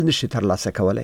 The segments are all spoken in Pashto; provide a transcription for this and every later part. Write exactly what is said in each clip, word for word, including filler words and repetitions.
نشي ترلاسه کولای.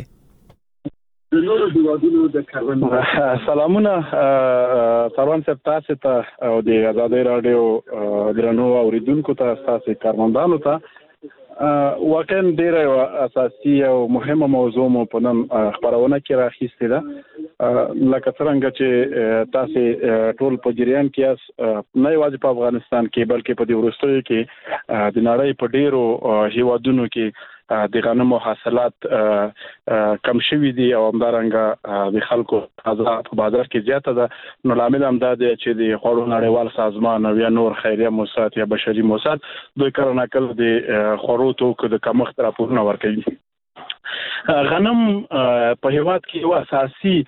د نورو هیوادونو د کروندګرو سلامونه سروان صاحب تاسو ته او د ازادي رادیو درنو اوریدونکو ته تاسو کارمندانو ته واقعا ډیره اساسي او مهمه موضوع مو په نن خبرونه کې راخیستې ده. لکه څنګه چې تاسو ټول په جریان کې نه یوازې په افغانستان کې بلکې په دې وروستیو کې د نړۍ په ډیرو هیوادونو کې د غنمو حاصلات کم شوي دي او همدارنګه د خلکو تازه په بازار کې زیاته ده. نو لامل هم دا دی چې د خوړو نړیوال سازمان او یا نور خیریه موسسات یا بشري موسسات دوی کله ناکله د خوړو توکو د کمښت راپورونه ورکوي. غنم په هیواد کې یو اساسي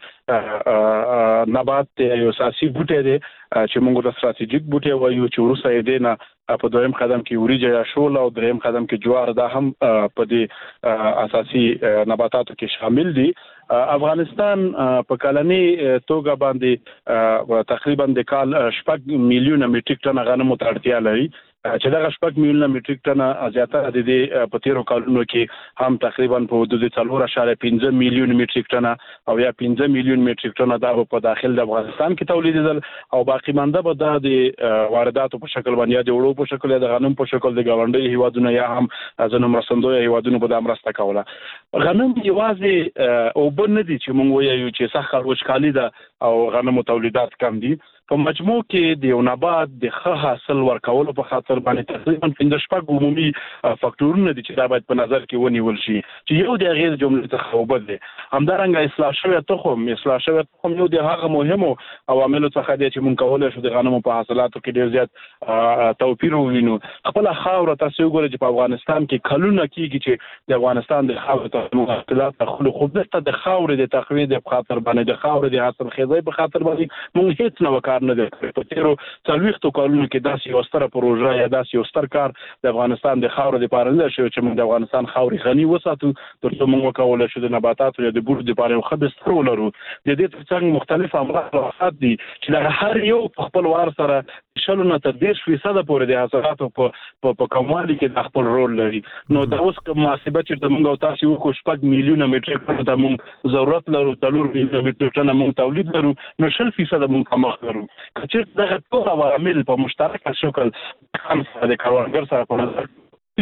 نبات دی، یو اساسي بوټی دی چې موږ د ستراتیژیک بوټی وایو چې وروسته یې دی نه په دویم قدم کې وریجه یا شول او دریم قدم کې جوار دا هم په دې اساسي نباتاتو کې شامل دي. افغانستان په کلنی توګه باندې تقریبا د کال شپږ میلیونه میټریک ټن غنمو ته اړتیا لري چې دا شپږ میلیونه میټریک ټن زیاتره د دې په تیرو کالونو کې هم تقریبا په حدود څلور اعشاریه پنځه میلیون میټریک ټن او یا پنځه میلیون میټریک ټن دا په داخل د افغانستان کې تولیدېدل او باقی مانده به دا د وارداتو په شکل باندې د وړو په شکل یا د غنم په شکل د ګاونډي هیوادونو یا هم ځینو مرستندوی هیوادونو په امرسته کوله. غنم یوازې او بل نه دي چې موږ وایو چې سخت وچکالي ده او غنمو تولیدات کم دي. په مجموع کې د یو نبات د ښه حاصل ورکولو په خاطر باندې تقریبا پنځه شپږ عمومي فاکټورونه دي چې دا باید په نظر کې ونیول شي چې یو د غیر جملې څخه وبد دي. همدارنګه اصلاح شوی تخم اصلاح شوی تخم یو د هغه مهمو عواملو څخه دی چې موږ کولای شو د غنمو په حاصلاتو کې ډیر زیات توپیر ووینو. خپل خاوره تاسو وګورئ چې په افغانستان کې کلونه کېږي چې د افغانستان د خاورې ته حاصلات خپل خو دغه د خاورې د تقویې د خاطر باندې د خاورې د حاصل خېزۍ په خاطر باندې موږ هیڅ نه وکړ نه ده. په تیرو څلوېښتو کالونو کې داسې یو ستره پروژه یا داسې یو ستر کار د افغانستان د خاورې لپاره نه شوی چې موږ د افغانستان خاورې غني وساتو تر څو موږ وکولای شو د نباتاتو یا د بوټو لپاره یو ښه بستر ولرو. د دې ترڅنګ مختلف امراض دي چې د هر یو په خپل وار سره شلو نه تر دېرش فیصده پورې د حاصلاتو په په کموالي کې د خپل رول لري. نو دا اوس کوم محاسبه چې موږ او تاسو وکړو شپږ میلیونه میټریک ټن ته موږ ضرورت لرو، څلور میلیونه میټریک ټن موږ تولید لرو، نو شل فیصده موږ کمښت لرو. چې دغه ټول عوامل په مشترک شکل هم د کروندګر سره په نظر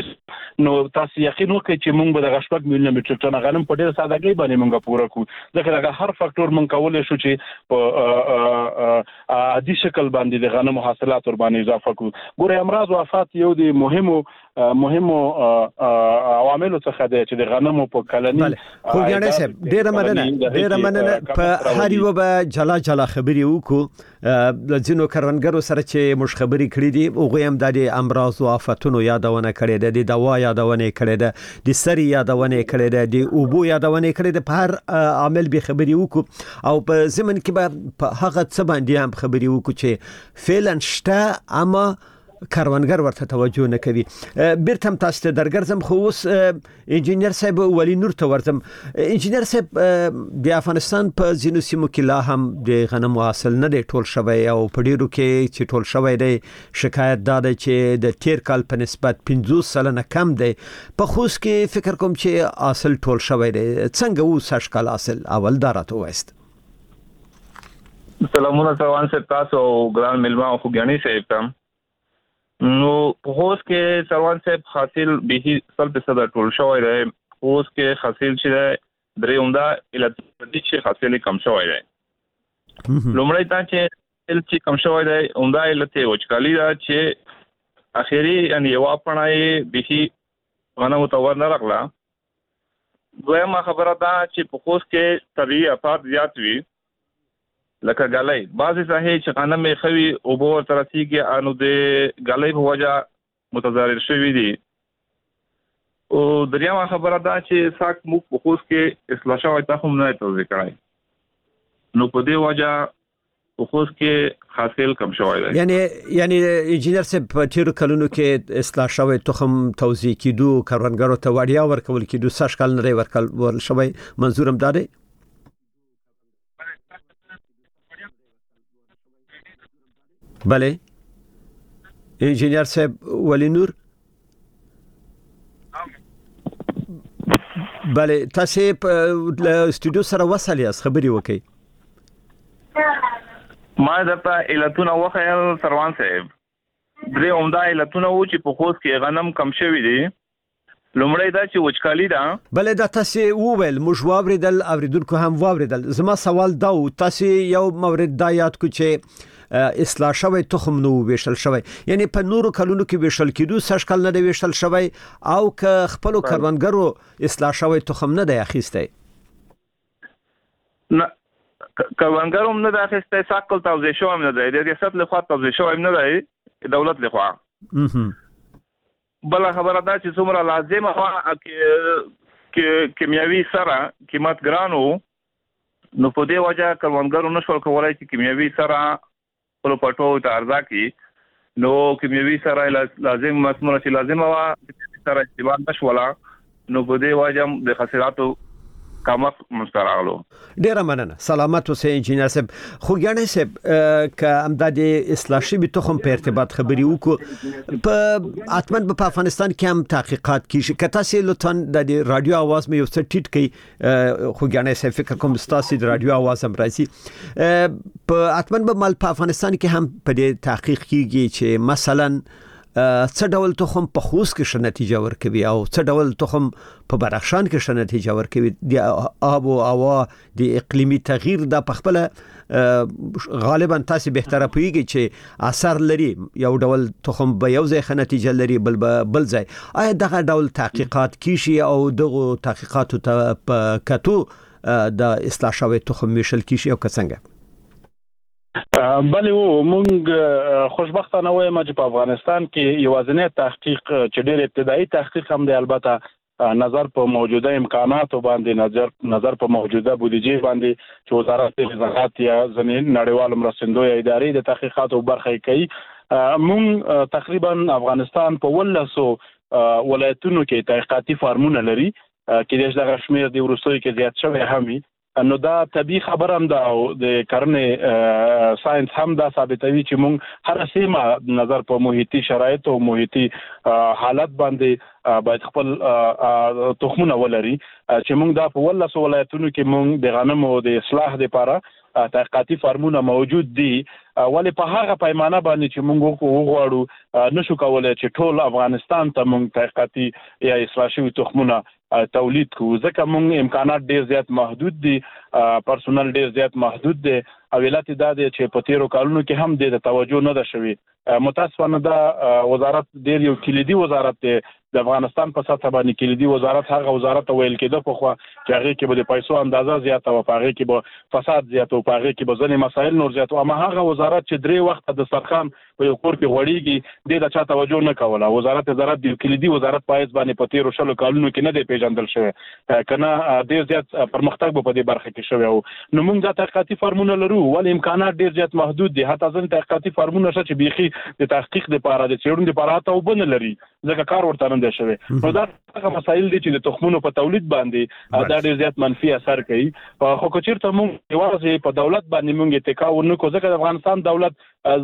نو تاسو یقین وکړئ چې موږ به د شپږ میلیونه میټریک ټن غنم په ډېر سادهګۍ باندې موږ پوره کړو. ځکه دغه هر فاکټور موږ کولی شو چې په عادي شکل باندې د غنمو حاصلات ور باندې اضافه کړو. ګورئ امراض او آفات یو د مهمو مهمو عواملو څخه دی چې د غنمو په کلنی خوږیاڼی صاحب ډېره مننه ډېره مننه. په هر یو به جلا جلا خبرې وکړو د ځینو کروندګرو سره چې موږ خبرې کړې دي هغوی هم د امراض او آفتونو یادونه کړې ده، د دوا یادونه کړې ده، د سري یادونه کړې ده، د اوبو یادونه کړې ده. په هر عامل به خبرې وکړو او په ضمن کې به په هغه څه باندې هم خبرې وکړو چې فعلا شته اما کروندګر ورته توجه نه کوي. بیرته هم تاسو ته درګرځم خو اوس انجینر صاحب ولی نور ته ورځم. انجینر صاحب د افغانستان په ځینو سیمو کې لا هم د غنمو حاصل نه دی ټول شوی او په ډیرو کې چې ټول شوی دی شکایت دا دی چې د تیر کال په نسبت پنځوس سلنه کم دی. په خوست کې فکر کوم چې حاصل ټول شوی دی. څنګه اوس هر کال حاصل اول دا راته وایست. سلامونه سروان صاحب تاسو او ګران ملما او خوږیاڼي صاحب ته. نو په خوست کې سروان صاحب حاصل به سل فیصد ټول شوی دی. خوست کې حاصل چې درې عمده علت دي چې حاصل کم شوی دی. لومړی دا چې حاصل چې کم شوی دی عمده علت وچکالي ده چې اخیری یعنی یو اپنای به غنمو ته ور نه راغله. دویمه خبره ده چې په خوست کې طبیعي آفات زیات وي لکه غلای بعضی صحیح چې غنم یې خوي او به ترسيږي انو د غلای په وجه متضرر شوی دي. او دریمه خبره ده چې ساک موږ په خوست کې اصلاح شوی ته هم نه توضیح کړای. نو په دې وجه په خوست کې حاصل کم شوی دی. یعنی یعنی انجینر صاحب په تیر کلونو کې اصلاح شوی تخم توزیع کیدو کروندګرو ته وړیا ورکول کیدو سږ کال نه ورکول شوی منظورم دا دی. بله انجینر صاحب ولی نور بله تاسو په استودیو سره وصل یاست خبري وکي ما درته علتونه وخیل سروان صاحب درې عمده علتونه و چې په خوست کې غنم کم شوی دي لومړی دا چې وچکالي ده بله دا تاسو وویل موږ واوریدل اوریدونکو هم واوریدل زما سوال دا و تاسو یو مورد دا یاد کو چې اصلاح شوی تخم نو ویشل شوی یعنی په نورو کلونو کې ویشل کېدو سږ کال نه دی ویشل شوی او که خپل کروندګرو اصلاح شوی تخم نه دی اخیسته نه کروندګرو نه د اخیسته ساکل توزیع شوی نه دی د ریاست له خوا توزیع شوی نه دی دولت له خوا بل خبره دا چې څومره لازمه وه چې کیمیاوي سره قیمت ګرانو نو په دې وجه کروندګرو نشول کولای چې کیمیاوي سره خپل پټو ته ارزا کړي نو کیمیاوي سره لازم مسموره چې لازمه وه سره استعمال نشوله نو په دې وجه د خساراتو کمک مستراغلو ډیره مننه سلامت اوسئ انجینر صاحب خوګیانه صاحب ک امداد اصلاح شوی تخم په ارتباط خبري وکړو په اتمن په افغانستان کې هم تحقیقات کیږي کته سي لطفا د رادیو आवाज مې یو څه ټیټ کړي خوګیانه صاحب فکر کوم ستاسو د رادیو आवाज هم راځي په اتمن په مال په افغانستان کې هم په دې تحقیق کیږي چې مثلا څه ډول تخم په خوست کې ښه نتیجه ورکوي او څه ډول تخم په بدخشان کې ښه نتیجه ورکوي د آب او هوا د اقلیمي تغییر د پخپل غالبا تاسو بهتره پوهیږئ چې اثر لري یو ډول تخم به یو ځای ښه نتیجه لري بل بل ځای آیا دغه ډول تحقیقات کیږي او دغه تحقیقاتو ته په کتو د اصلاح شوی تخم ویشل کیږي او څنګه بله و مونږ خوشبختانه وایم چې په افغانستان کې یوازینی تحقیق چې ډېر ابتدایي تحقیق هم دی البته نظر په موجوده امکاناتو باندې نظر نظر په موجوده بودیجې باندې چې وزارت زراعت یا زمین نړیوال مرستندوی ادارې د تحقیقاتو برخه کوي مونږ تقریبا افغانستان په ولسو ولایتونو کې تحقیقاتي فارمونه لري کې دغه شمیر د وروستیو کې زیات شوی هم نو دا طبي خبر هم دا د کرنې ساينس هم دا ثابتوي چې مونږ هر سیمه نظر په محیطي شرایط او محیطي حالت باندې باید خپل تخمونه ولري چې مونږ دا په ولس ولایتونو کې مونږ د غنمو د اصلاح لپاره تحقیقاتي فارمونه موجود دي ولی په هغه پیمانه باندې چې مونږ وغواړو نشو کولای چې ټول افغانستان ته مونږ تحقیقاتي یا اصلاح شوي تخمونه تولید کوو ځکه مونږ امکانات ډیر زیات محدود دي پرسونل ډیر زیات محدود دي او علت دا دی چې په تیرو کالونو کې هم د توجه نه ده شوی متاسفانه دا وزارت ډیر یو کلیدي وزارت دی د افغانستان په سطح باندې کلیدي وزارت هغه وزارت ویل کېده په خو چې هغه کې به د پیسو اندازه زیاته او هغه کې به فساد زیات او هغه کې به ځنې مسایل نور زیات او هغه وزارت چې درې وخت د سرخان په یو کور کې غوړیږي د چا توجه نه کوله وزارت زراعت د کلیدي وزارت پایز باندې په تیرو شلو کالونو کې نه دی پیژندل شوی کنه ډیر زیات پرمختګ په دې برخه کې شوی او نو موږ د تحقیقاتي فارمونه لرو ولې امکانات ډیر زیات محدود دي حتی ځین تحقیقاتي فارمونه چې بيخي د تحقیق لپاره د چیرون لپاره ته وبنه لري ځکه کار ورته نه دی شوی نو دا هغه مسایل دي چې د تخمونو په تولید باندې دا ډیر زیات منفي اثر کوي خو که چیرته موږ یوازې په دولت باندې موږ اتکا ورنکو ځکه د افغانستان دولت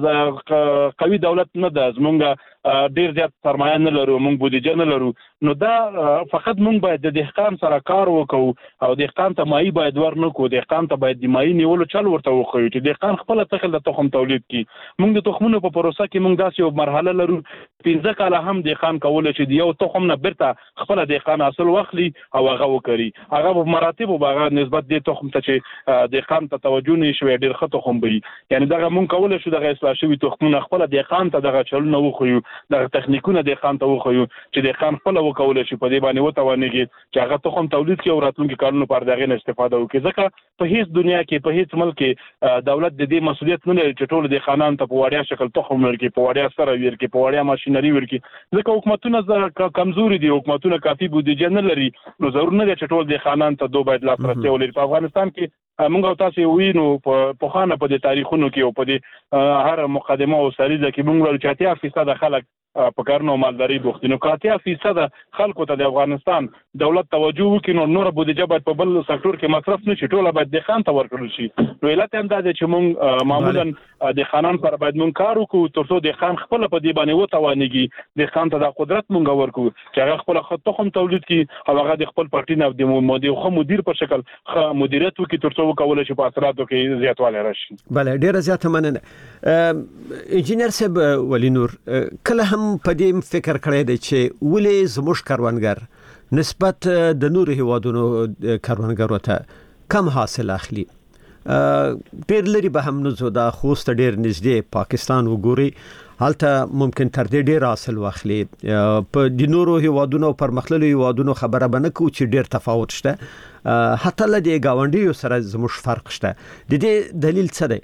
قوي دولت نه ده زمونږ ډیر زیات سرمایه نه لرو موږ بودیجه نه لرو نو دا فقط موږ باید د دهقان سره کار وکړو او دهقان ته مایي باید ورنکو دهقان ته باید د مایي نیولو چل ورته وخیو چې دهقان خپل تخل د تخم تولید کړي موږ د تخمونو په پروسه کې موږ داسې یو مرحله لرو پنځه کاله هم دهقان کولای چې یو تخم نه برته خپل دهقان اصل واخلي او هغه وکړي هغه په مراتب او هغه نسبت د تخم ته چې دهقان ته توجه نشوي ډیر ښه تخم وي یعنی دا موږ کولای شو د اصلاح شوی تخمونه خپل دهقان ته دغه چلونه وخیو د تخنیکونه د خان ته وخیو چې د خان خپل وکول شي په دې باندې وتوانېږي چې هغه تخم تولید کوي او راتلونکي کارونو پر دغه نه استفاده وکړي ځکه په هیڅ دنیا کې په هیڅ ملک کې دولت د دې مسولیت نه لري چې ټول د خانان ته په وړیا شکل تخم ورکړي په وړیا سره ورکړي په وړیا ماشينري ورکړي ځکه حکومتونه کمزوري دي حکومتونه کافي بودیجه نه لري نو ضرور نه دي چې ټول د خانان ته دوه باید لاسرسي ولري په افغانستان کې موږ تاسو وینو په خانه په د تاریخونو کې او په د هر مقدمه او سریزه کې موږ ول چې اتیا فیصد خلک په کارونو مالداري بوخت نو کاتیا فیصد خلکو ته د افغانستان دولت توجه وکړي نو نور بودیجه باید په بل سکتور کې مصرف نشي ټوله باید د خان ته ورکړل شي نو علت هم دا دی چې موږ معمولا د خانان پر باید موږ کار وکړو ترڅو د خان خپل په دې باندې وتوانيږي د خان ته د قدرت موږ ورکو چې هغه خپل تخم تولید کړي او هغه د خپل پارټي نه د مدیر خو مدیر په شکل مدیریت وکړي ترڅو وکول شي په اثراتو کې زیاتوالی راشي. بله ډیره زیاته مننه. انجینر صاحب ولی نور کله هم په دې فکر کړی دی چې ولې زموږ کاروانګر نسبت د نورو هیوادونو کاروانګرو ته کم حاصل اخلي؟ ډیر لري به هم نزو دا خوست ډیر نږدې پاکستان وګوري حالته ممکن تر دې ډیر حاصل واخلي په د نورو هیوادونو پر مخللو هیوادونو خبره بنه کو چې ډیر تفاوت شته حتی له دې گاونډیو سره زموږ فرق شته د دې دلیل څه دی؟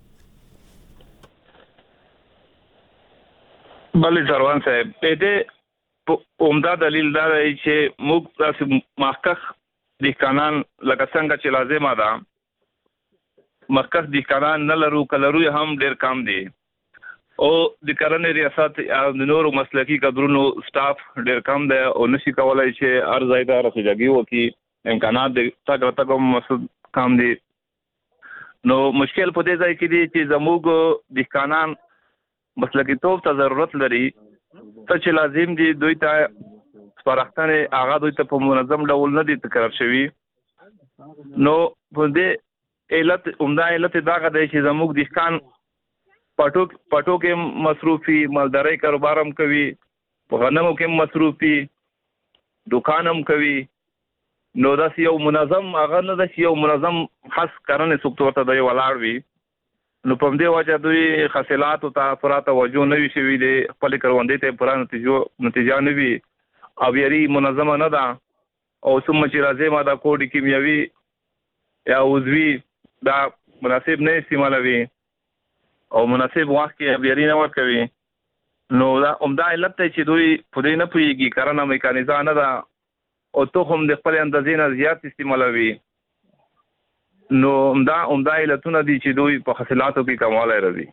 بلې سروان صاحب دې عمده دلیل دا دی چې موږ تاسو محقق د قانون لکه څنګه چې لازمه ده مخکښ د قانون نه لرو کلرو هم ډیر کم دي او د کرنې ریاست او د نورو مسلکی کادرونو سټاف ډیر کم دی او نشي کولای چې هر ځای ته رسیدګي وکړي امکانات د تاګه تاګه مسد کم دي نو مشکل په دې ځای کې دي چې زموږ د قانون مسلکی توپ ته ضرورت لري ته چې لازم دي دوی ته سپارښتنه هغه دوی ته په منظم ډول نه دي تکرار شوی نو په دې علت عمده علت دا غده چې زموږ د ښکان پټو پټو کې مصروفي مالداري کاروبار هم کوي په غنمو کې مصروفي دکان هم کوي نو دا یو منظم هغه نه د یو منظم خاص کارنه سکتور ته دی ولاړ وي نو په دې وجه دوی حاصلات او تاثیرات توجه نه وي شوی دي خپل کروندې ته پران نتیجو نتیجه نه وي او یاري منظمه نه ده او ثم چې راځي ما دا کوډ کیمیاوي یا عضوي دا مناسب نه استعمالوي او مناسب وخت کې بیري نه ورکوي نو دا عمده علت ته چې دوی په دې نه پوهیږي کرنه میکانیزه نه ده او ته هم د خپل اندازې نه زیات استعمالوي نو عمده عمده علتونه دي چې دوی په حاصلاتو کې کموالی راځي.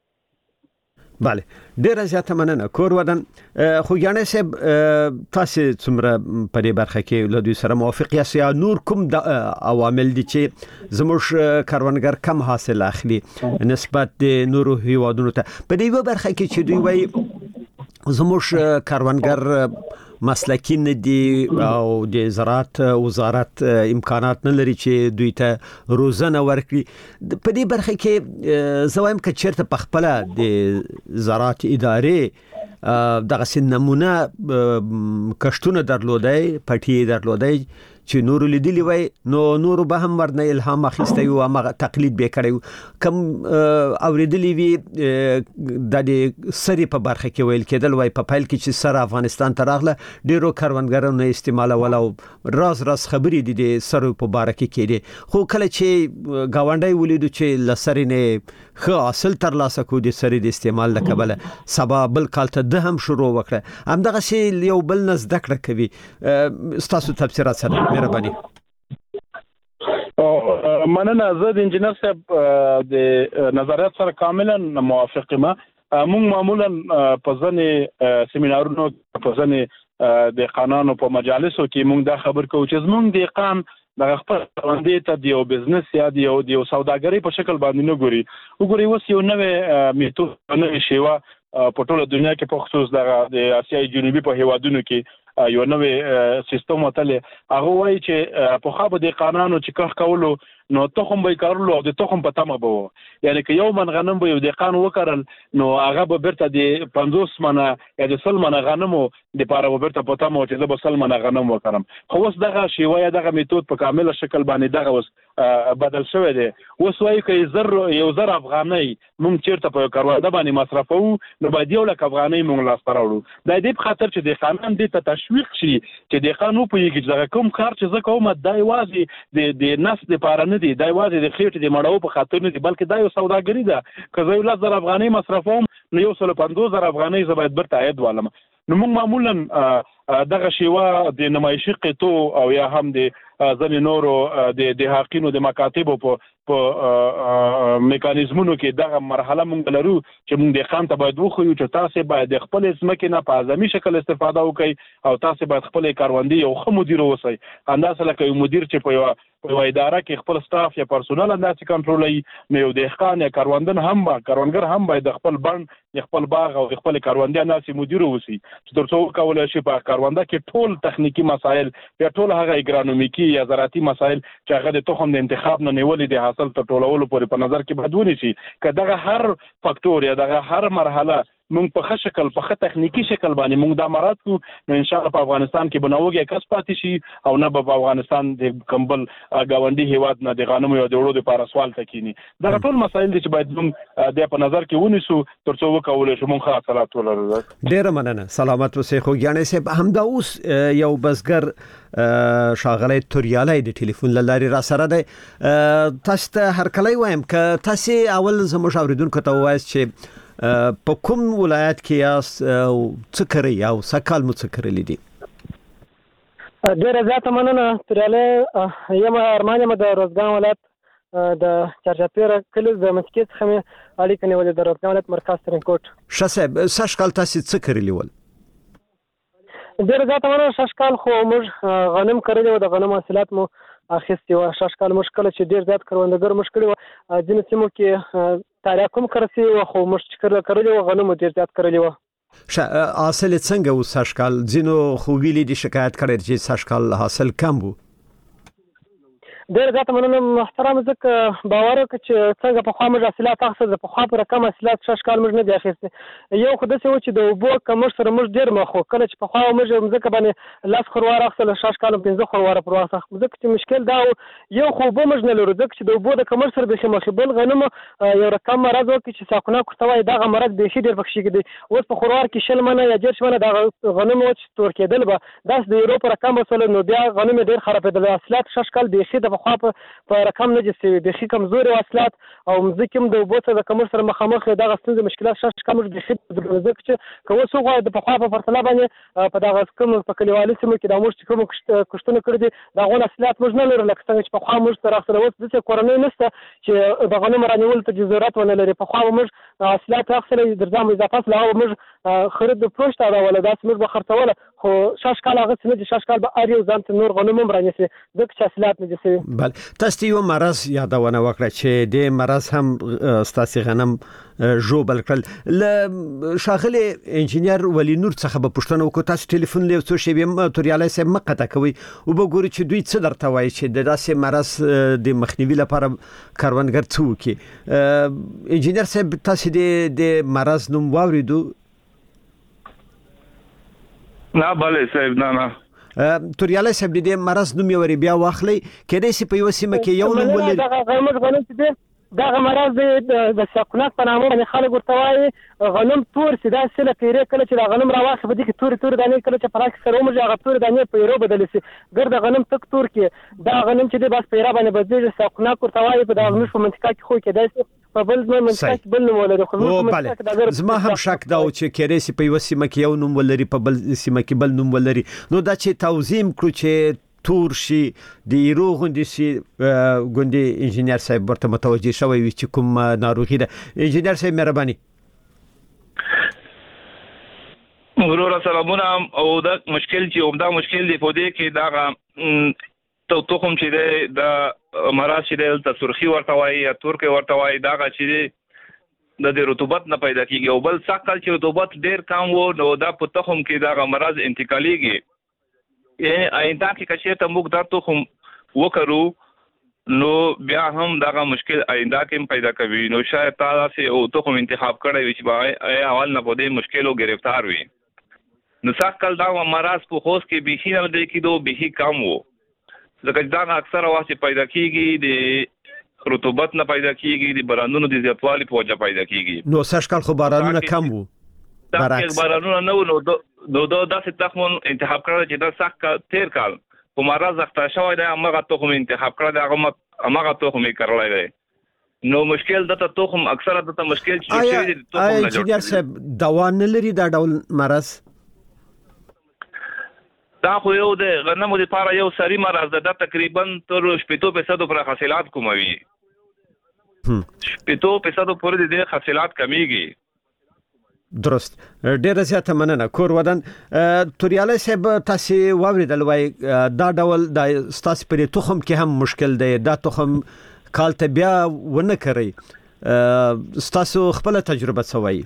بله ډیره زیاته مننه کور ودان خو یانه صاحب تاسو څومره په دې برخه کې له دوی سره موافق یاست یا نور کوم د عوامل دي چې زموږ کاروانګر کم حاصل اخلي نسبت د نورو هیوادونو ته په دې برخه کې چې دوی وایي زموږ کاروانګر مسلکی نه دي او د زراعت وزارت امکانات نه لري چې دوی ته روزنه ورکړي په دې برخه کې زوایم ک چیرته په خپل د زراعت ادارې دغه سن نمونه کشتونه درلودای پټي درلودای چې نور لیدلی وای نو نور به هم ورنه الهام اخیسته او هغه تقلید به کړو کم اوریدلی وی د سری په برخه کې ویل کېدل وای په پایل کې چې سره افغانستان ته راغله ډیرو کاروانګرانو استعمال ولو راز راز خبرې دي د سره په بارکه کې دي خو کله چې گاونډي ولیدو چې لسرینه خو اصل تر لاسه کو دي سری د استعمال لکبل سبا بل کال ته د هم شروع وکړه هم دغه شی یو بل نس دکړه کوي تاسو تفسیرات سره مهرباني. مننه زه د انجینر صاحب د نظریات سره کاملا موافق یم. موږ معمولا په ځنې سیمینارونو په ځنې د قانونو په مجالسو کې موږ دا خبر کوو چې زموږ د قانون د خپل باندې ته د یو بزنس یا د یو د سوداګرۍ په شکل باندې نه ګوري وګوري اوس یو نوې میتود نوې شیوه په ټوله دنیا کې په خصوص د اسیا جنوبي په هیوادونو کې یو نوې سیستم وتل هغه وایي چې په خابه د قانونو چې کار کولو نو تخم به کارلو او د تخم په تمه به یعنی که یو من غنم به یو د قانون وکړل نو هغه به برته د پنځوس منه یا د سل منه غنمو د پاره به برته په تمه چې زه به سل منه غنم وکړم خو اوس دغه شیوه دغه میتود په کامله شکل باندې دغه اوس بدل شوی دی اوس وایي که زر یو زر افغانۍ موږ چیرته په کارونده باندې مصرفو نو باید یو لک افغانۍ موږ لاسته راوړو دا دې په خاطر چې د قانون دې ته تشویق شي چې د قانون په یوه کې کوم کار چې زه کوم دا یوازې د د نفس لپاره نه دی دا یوازې د خېټې د مړاو په خاطر نه دی بلکې دا یو سوداګري ده که زه یو لس زره افغانۍ مصرفوم نو یو سل پنځوس زره افغانۍ زه باید برته عاید والم نو موږ معمولا دغه شیوه د نمایشي قطو او یا هم د ځنې نورو د د حقینو د مکاتبو په په میکانیزمونو کې دغه مرحله مونږ لرو چې مونږ د خان ته باید وخو چې تاسو باید خپل ځمکې نه په اعظمي شکل استفاده وکړئ او تاسو باید خپل کاروندي یو ښه مدیر اوسئ. اندازه لکه یو مدیر چې په یو په اداره کې خپل سټاف یا پرسونل اندازې کنټرولوي، نو یو دهقان یا کاروندن هم با کاروندګر هم باید خپل بڼ یا خپل باغ او خپل کاروندي اندازې مدیر اوسي چې ترڅو کولای شي په کارونده کې ټول تخنیکی مسایل یا ټول هغه اګرانومیکي یا زراعتي مسایل چې هغه د تخم د انتخاب نه نیولې د حاصل تر ټولولو پورې په نظر کې باید ونیسي. که دغه هر فاکتور یا دغه هر مرحله مونږ په ښه شکل په ښه تخنیکی شکل باندې مونږ دا مراد کو، نو ان شاء الله په افغانستان کې بنوږي کس پاتې شي او نه په افغانستان د کمبل گاونډي هیواد نه د غنمو یا د وړو د پاره سوال تکینی. دا ټول مسایل دي چې باید مونږ د په نظر کې ونیسو ترڅو وکولای شو مونږ حاصلات ولرو. ډیر مننه. سلامت اوسئ. خو یعنی سه همدا اوس یو بزګر شاغلی توریالی د ټلیفون لاري را سره ده. تاسو ته هر کله وایم ک تاسو اول زموږ اوریدونکو ته وایي چې په کوم ولایت کې یاس څه کوي او سکال مو څه کړی دي؟ ډیره زیاته مننه. توریالی یم ارمان یم د روزګان ولایت د چارچاپیره کلی د مسکې څخه مې اړیکه نیولې د روزګان ولایت مرکز ترینکوټ. ښه صاحب، سږ کال تاسو څه کړی ول؟ ډیره زیاته مننه. سږ کال خو موږ غنم کرلی و، د غنم حاصلات مو اخیستي و. سږ کال موږ کله چې ډیر زیات کروندګر موږ کړي و، ځینې سیمو کې تاریخ کوم کرسي و، خو موږ چې کرلی و غنم ډیر زیات کرلی و. حاصل څنګه و سږ کال؟ ځینو خو ویلي دي شکایت کړی چې سږ کال حاصل کم و. ډیر زیاته مننه محترم. ځکه باور وکړه چې څنګه په خوا موږ حاصلات اخیستل، د پخوا په رقم حاصلات سږ کال موږ نه دي اخیستي. یو خو داسې و چې د اوبو کمښت سره موږ ډیر مخ وو. کله چې پخوا موږ ځمکه باندې لس خروار اخیستل، سږ کال پنځه خرواره پر واخیست. ځکه چې مشکل دا و یو خو اوبه موږ نه لرو، ځکه چې د اوبو د کمښت سره بیخي مخ. بل غنمو یو رقم مرض و چې ساکونک ورته وایي، دغه مرض بیخي ډېر پکې کېدی. اوس په خروار کې شل منه یا دېرش منه دغه غنم و چې تور کېدل به داسې د یورو په رقم وسول، نو بیا غنم یې ډېر خرابېدل. حاصلات سږ کال بیخي د پخوا په رقم نه دي سوي، بیخي کمزوري حاصلات او مځکې هم د اوبو سره د کمښت سره مخامخ دي. دغه ستونزې مشکلات سږ کال موږ بیخي ځکه چې که اوس وغواړو د پخوا په پرتله باندې په دغه کوم په کلیوالي سیمو کې دا موږ چې کوم کښتونه کړي دي د هغو حاصلات موږ نه لرو لکه څنګه چې پخوا موږ سره اخیستل. اوس داسې کورنۍ نشته چې د غنمو رانیولو ته ضرورت ونه لري. پخوا به موږ حاصلات اخیستل، در ځان اضافه سله هغه موږ خرید د پروشت اړوله، داسې موږ به خرڅوله. خو سږ کال هغسې نه دي. سږ کال به هر یو ځان ته نور غنم هم رانیسي ځکه چې حاصلات نه دي سوي. بله. تاسو یو مرض یادونه وکړه چې د مرض هم ستاسو غنم ژوبل کړل. له ښاغلي انجینر ولی نور څخه به پوښتنه وکړو. تاسو ټلیفون له څو شیبې توریالی صاحب مه قطع کوئ، وبګورئ چې دوی څه درته وایي چې د داسې مرض د مخنیوي لپاره کروندګر څه وکړي. انجینر صاحب، تاسو د مرض نوم واورېدو؟ نه بله صاحب، نه نه. توریالی صاحب، د دې مرض نوم یې ورې بیا واخلئ. کېدای شي په یوه سیمه کې یو نوم ولري. دغه مرض د ساکونک په نامه باندې خلک ورته وایي غنم تور سي. دا سله پیری کله چې د غنم راواخلي په دې کې تورې تورې دانې، کله چې پراخ سره ومرځي هغه تورې دانې په یورو بدلې سي. ګرد غنم تک تور کې دا غنم چې دی بس پیرا باندې بدلېږي. ساکونک ورته وایي په دغه په منطقه کې خو کېدای شي په بل منطقه کې بل نوم ولري. خو زما هم شک دا و چې کېدای شي په یوه سیمه کې یو نوم ولري، په بل سیمه کې بل نوم ولري. نو دا چې توضیح کړو چې تور شي د ایرو غوندې شي، ګوندې انجینر صاحب ورته متوجه شوی وي چې کوم ناروغي ده. انجینر صاحب مهرباني. ورور سلامونه. او دا مشکل چې عمده مشکل دی په دې کې دا تخم چې دی د مرض چې دی د سرخي ورته وایي یا تورکې ورته وایي، دغه چې د رطوبت نه پیدا کېږي. او بل سږ کال چې رطوبت ډېر کم و، نو دا په تخم کې دغه مرض انتقالېږي. یعنی آینده کې که چېرته موږ دا تخم وکړو نو بیا هم دغه مشکل آینده کې هم پیدا کوي. نو شاید تا داسې یو تخم انتخاب کړی وي چې به اول نه په دې مشکلو ګرفتار وي. نو سږ کال دا مرض په خوست کې بیخي نه دی کېدو، بیخي کم و. ځکه چې دا اکثره وخت پیدا کېږي د رطوبت نه پیدا کېږي، د بارانونو د زیاتوالي په وجه پیدا کېږي. نو سږ کال خو بارانونه کم وو. برعکس بارانونه نه و. نو نو دا داسې تخم انتخاب کړی چې دا سږ تیر کال په مرض اخته شوی دی، همغه تخم انتخاب کړی دی، همغه تخم یې کرلی دی. نو مشکل دته تخم اکثره دته مشکل چې شوی دی تخم نه جوړ. انجینر صاحب، دوا نه لري دا ډول مرض؟ دا خو یو د غنمو لپاره یو سری مرز ده تقریبا تر شپږ فیصد پر حاصلات کوموي شپږ فیصد پورې د حاصلات کمیږي. درست ډیره زیاته مننه. کور ودان توریاله صاحب تاسو واوریدل وای دا ډول د ستاسو پر تخم کې هم مشکل دی دا تخم کال ته بیا ونه کوي ستاسو خپل تجربه سوي؟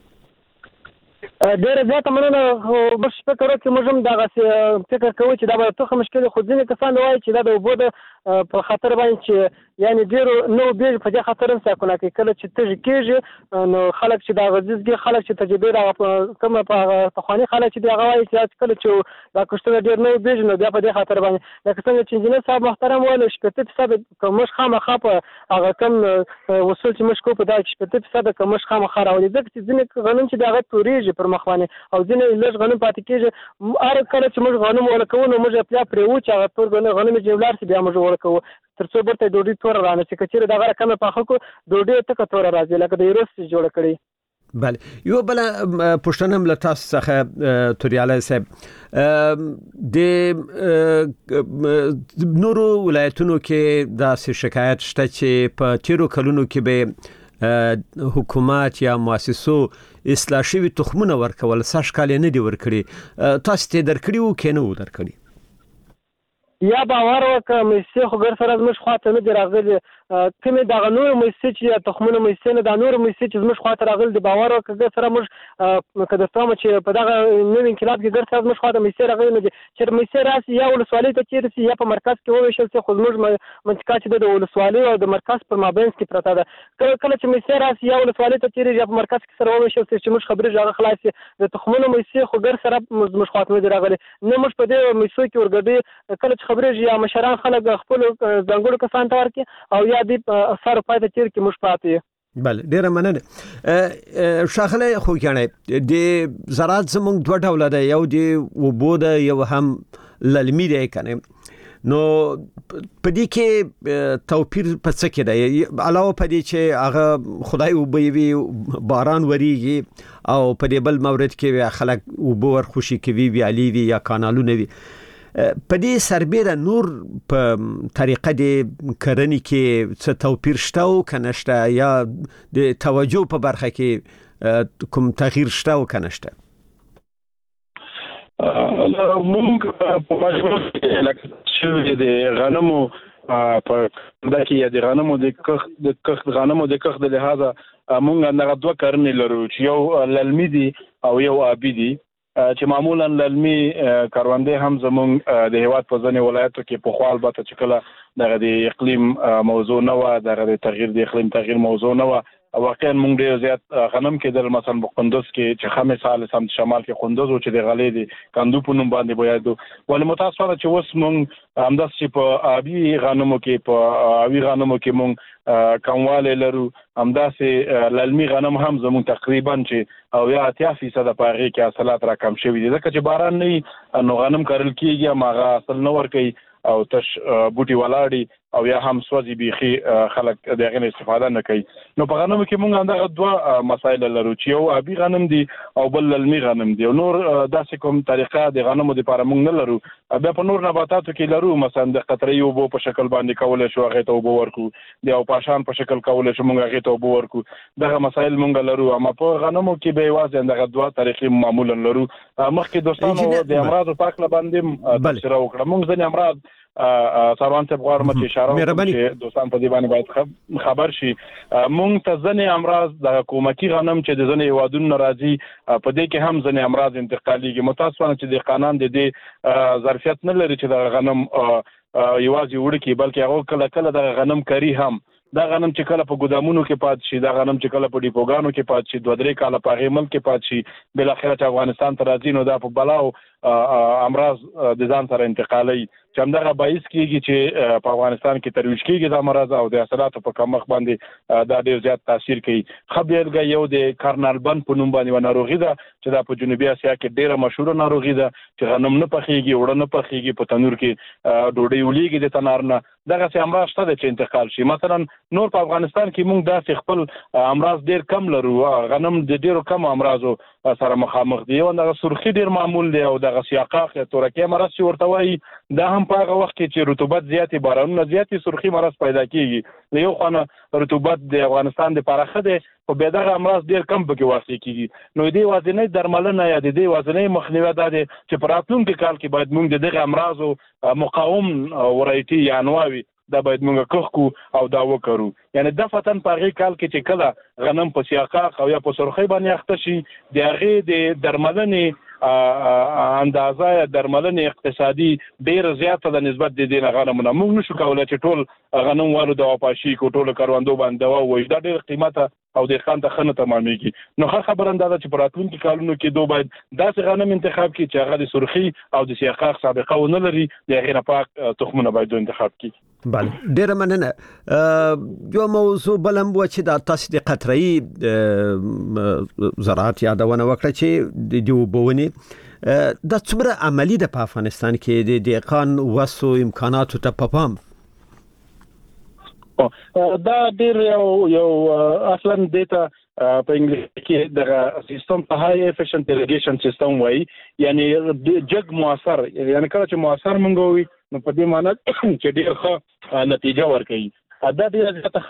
ډیره زیاته مننه. بس فکر وکړم موږ هم دا فکر کوو چې دا به تخم مشکل خو ځینې کسان وایي چې دا د اوبو د په خطر باندې چې یعنی ډیرو نو بیج په دې خطر هم ساکونه کوي کله چې تج کېږي نو خلک چې دا غزيزګي خلک چې تجربه را کوم په تخواني خلک چې دا غواړي چې کله چې دا کوشته ډیر نو بیج نو بیا په دې خطر باندې لکه څنګه چې انجنیر صاحب محترم وایي شپږ فیصد کومش خامخا په هغه کم وصول چې مشکو په دا شپږ فیصد کومش خامخا راولي ځکه چې ځینې غنم چې دا غت توريږي پر مخوانه او ځینې لږ غنم پاتې کېږي هر کله چې موږ غنم ورکو نو موږ بیا پرې و چې هغه تور غنم غنم جوړار سي بیا موږ ورکو ترڅو برته ډوډۍ تور رانه چې کچېره دا غره کمه پاخه کو ډوډۍ ته کتور راځي لکه د ایروس جوړ کړي. بله یو بل پښتنم له تاسو څخه توریاله صاحب د نورو ولایتونو کې دا شکایت شته چې په تیرو کلونو کې به حکومت یا مؤسسو اصلاح شوی تخمونه ورکول ساش کال نه دی ورکړي تاسو ته درکړي وو کې نه و درکړي یا باور وکړه مې خو ګر سره زموږ خواته نه دی راغلی کومې دغه نور مې چې تخمونه مې نه دا نور مې چې زموږ خواته راغلی دی باور وکړه ګر سره موږ کده ستوم چې په دغه نوې انقلاب کې ګر سره زموږ خواته مې راغلی نه دي چې مې راسي یا ولسوالۍ ته چیرې یا په مرکز کې وویشل چې خو زموږ منطقه چې د ولسوالۍ او د مرکز پر مابین کې پرته ده کله چې مې راسي یا ولسوالۍ ته چیرې یا په مرکز کې سره وویشل چې موږ خبرې ځای خلاص د تخمونه مې خو ګر سره زموږ خواته نه دی راغلی نه موږ په دې مې کې ورګډي کله خبرې یا مشران خلک خپل ځنګړو کسان ته ورکي او یا دې اثر پاتې تیر کې مش پاتې. بله ډیره مننه. شاخله خو کنه د زراعت زمونږ دوه ډول ده یو د وبود یو هم للمی دی کنه نو په دې کې توپیر په څه کې دی علاوه په دې چې هغه خدای وبوي باران وریږي او په دې بل مورد کې خلک وبور خوشي کوي وی علي وی یا کانالونه وی په دې سربېره نور په طریقه د کرنې کې څه توپیر شته او کنه شته یا د توجه په برخه کې کوم تغییر شته او کنه شته؟ موږ په مجموع کې لکه چې د غنمو په دا کې د غنمو د کښت د کښت غنمو د کښت د لحاظه موږ نه دوه کرنې لرو چې یو للمي دي او یو آبي دي چې معمولا للمي کاروندې هم زموږ د هیواد په ځینې ولایتو کې په خو البته چې کله دغه د اقلیم موضوع نه و دغه د تغییر د اقلیم تغییر موضوع نه و واقعا موږ ډیر زیات غنم کې د مثلا په قندوز کې چې خامې سال سم شمال کې قندوز او چې د غلې د کندو په نوم باندې بویادو ولې متاسفانه چې اوس موږ همداس چې په آبي غنمو کې په آبي غنمو کې موږ کمواله لرو همداسې للمي غنم هم زموږ تقریبا چې او یا اتیا فیصد په هغه کې حاصلات را کم شوي دي ځکه چې باران نه نو غنم کرل کېږي ماغه اصل نه ور کوي او تش بوټي ولاړي او یا هم سوځي بيخي خلک دغه استفاده نه کوي نو په غنمو کې مونږ اندغه دوه مسایل لرو چې یو آبي غنم دي او بل للمي غنم دي نور داسې کوم طریقه د غنمو لپاره مونږ نه لرو بیا په نور نباتاتو کې لرو مثلا د قطرې او بو په شکل باندې کول شو هغه ته وبو ورکو دی او پاشان په شکل کول شو مونږ هغه ته وبو ورکو دغه مسایل مونږ لرو اما په غنمو کې به واځي اندغه دوه طریقې معمولا لرو مخکې دوستانو د امراض په اړه باندې تشریح وکړه مونږ ځنې امراض سروان ته غواړم چې اشاره وکړم چې دوستان په دې باندې باید خبر شي مونږ ته ځنې امراض د حکومتي غنم چې د ځنې هیوادونو راځي په دې کې هم ځنې امراض انتقالېږي متاسفانه چې د قانون د دې ظرفیت نه لري چې د غنم یوازې وړي بلکې هغه کله کله د غنم کری هم دا غنم چې کله په ګودامونو کې پات شي دا غنم چې کله په ډیپوګانو کې پات شي دوه درې کاله په هغه ملک کې پات شي بل اخر چې افغانستان ته راځي نو دا په بلاو امراض د ځان سره انتقالي چې همدغه باعث کیږي چې په افغانستان کې ترویج کیږي د امراض او د حاصلاتو په کمښت باندې دا ډیر زیات تاثیر کوي خبرګا یو د کارنال بند په نوم باندې ناروغي ده چې دا په جنوبي اسیا کې ډیره مشهور ناروغي ده چې غنم نه پخېږي وړه نه پخېږي په تنور کې ډوډۍ ولېږي د تنار نه دغه سي امراض شته چې انتقال شي. مثلا نور په افغانستان کې موږ داسې خپل امراض ډیر کم لرو، غنم د ډیرو کم امراضو سره مخامخ دي، او دغه سرخي ډیر معمول دی، او دغه سیاقاق یا تورکي مرض چې ورته وایي دا هم په هغه وخت کې چې رطوبت زیاتې، بارانونه زیاتې، سرخي مرض پیدا کیږي. یو خانه رطوبت د افغانستان د پراخه دی، خو بیا دغه امراض ډیر کم پکې واقع کیږي. نو دې وازنۍ درملنه یا د دې وازنۍ مخنیوي دا دی چې په راتلونکي کال کې باید موږ د دغه امراضو مقاوم ورایټي یا انواوي دا باید موږ کخکو او دا وکړو. یعنی د فتن په هغه کال کې چې کله غنم په سیاقاق او یا په سرخی باندې اخته شي، د هغه د درملنې اندازه یا درملنې اقتصادي ډیر زیاته د نسبت د دې غنمونو. موږ نشو کولای چې ټول غنم والو د واپاشي کو ټول کاروندو باندې دوا وایي، دا ډیر قیمته او د خان ته خنه تمامېږي. نو ښه خبر اندازه چې په راتلونکي کالونو کې دوه باید داسې غنم انتخاب کړي چې هغه د سرخي او د سیاقاق سابقه ونه لري، د هغې نه پاک تخمونه باید انتخاب کړي. بله، ډیره مننه. یو موضوع بلم و چې د تاسو د قطره‌ای زراعت یادونه وکړه چې د جوبونی د څومره عملی د په افغانستان کې د دهقان وسو امکاناتو ته په پام. دا ډیر یو یو اصلا دیتا په انګلیسي کې د سیستم په هاي افیشنت ایریګیشن سیستم وایي، یعنی جګ موثر، یعنی کله چې موثر منګوي نو په دې معنی چې ډیر ښه نتیجه ورکوي. دا ډیر زیاته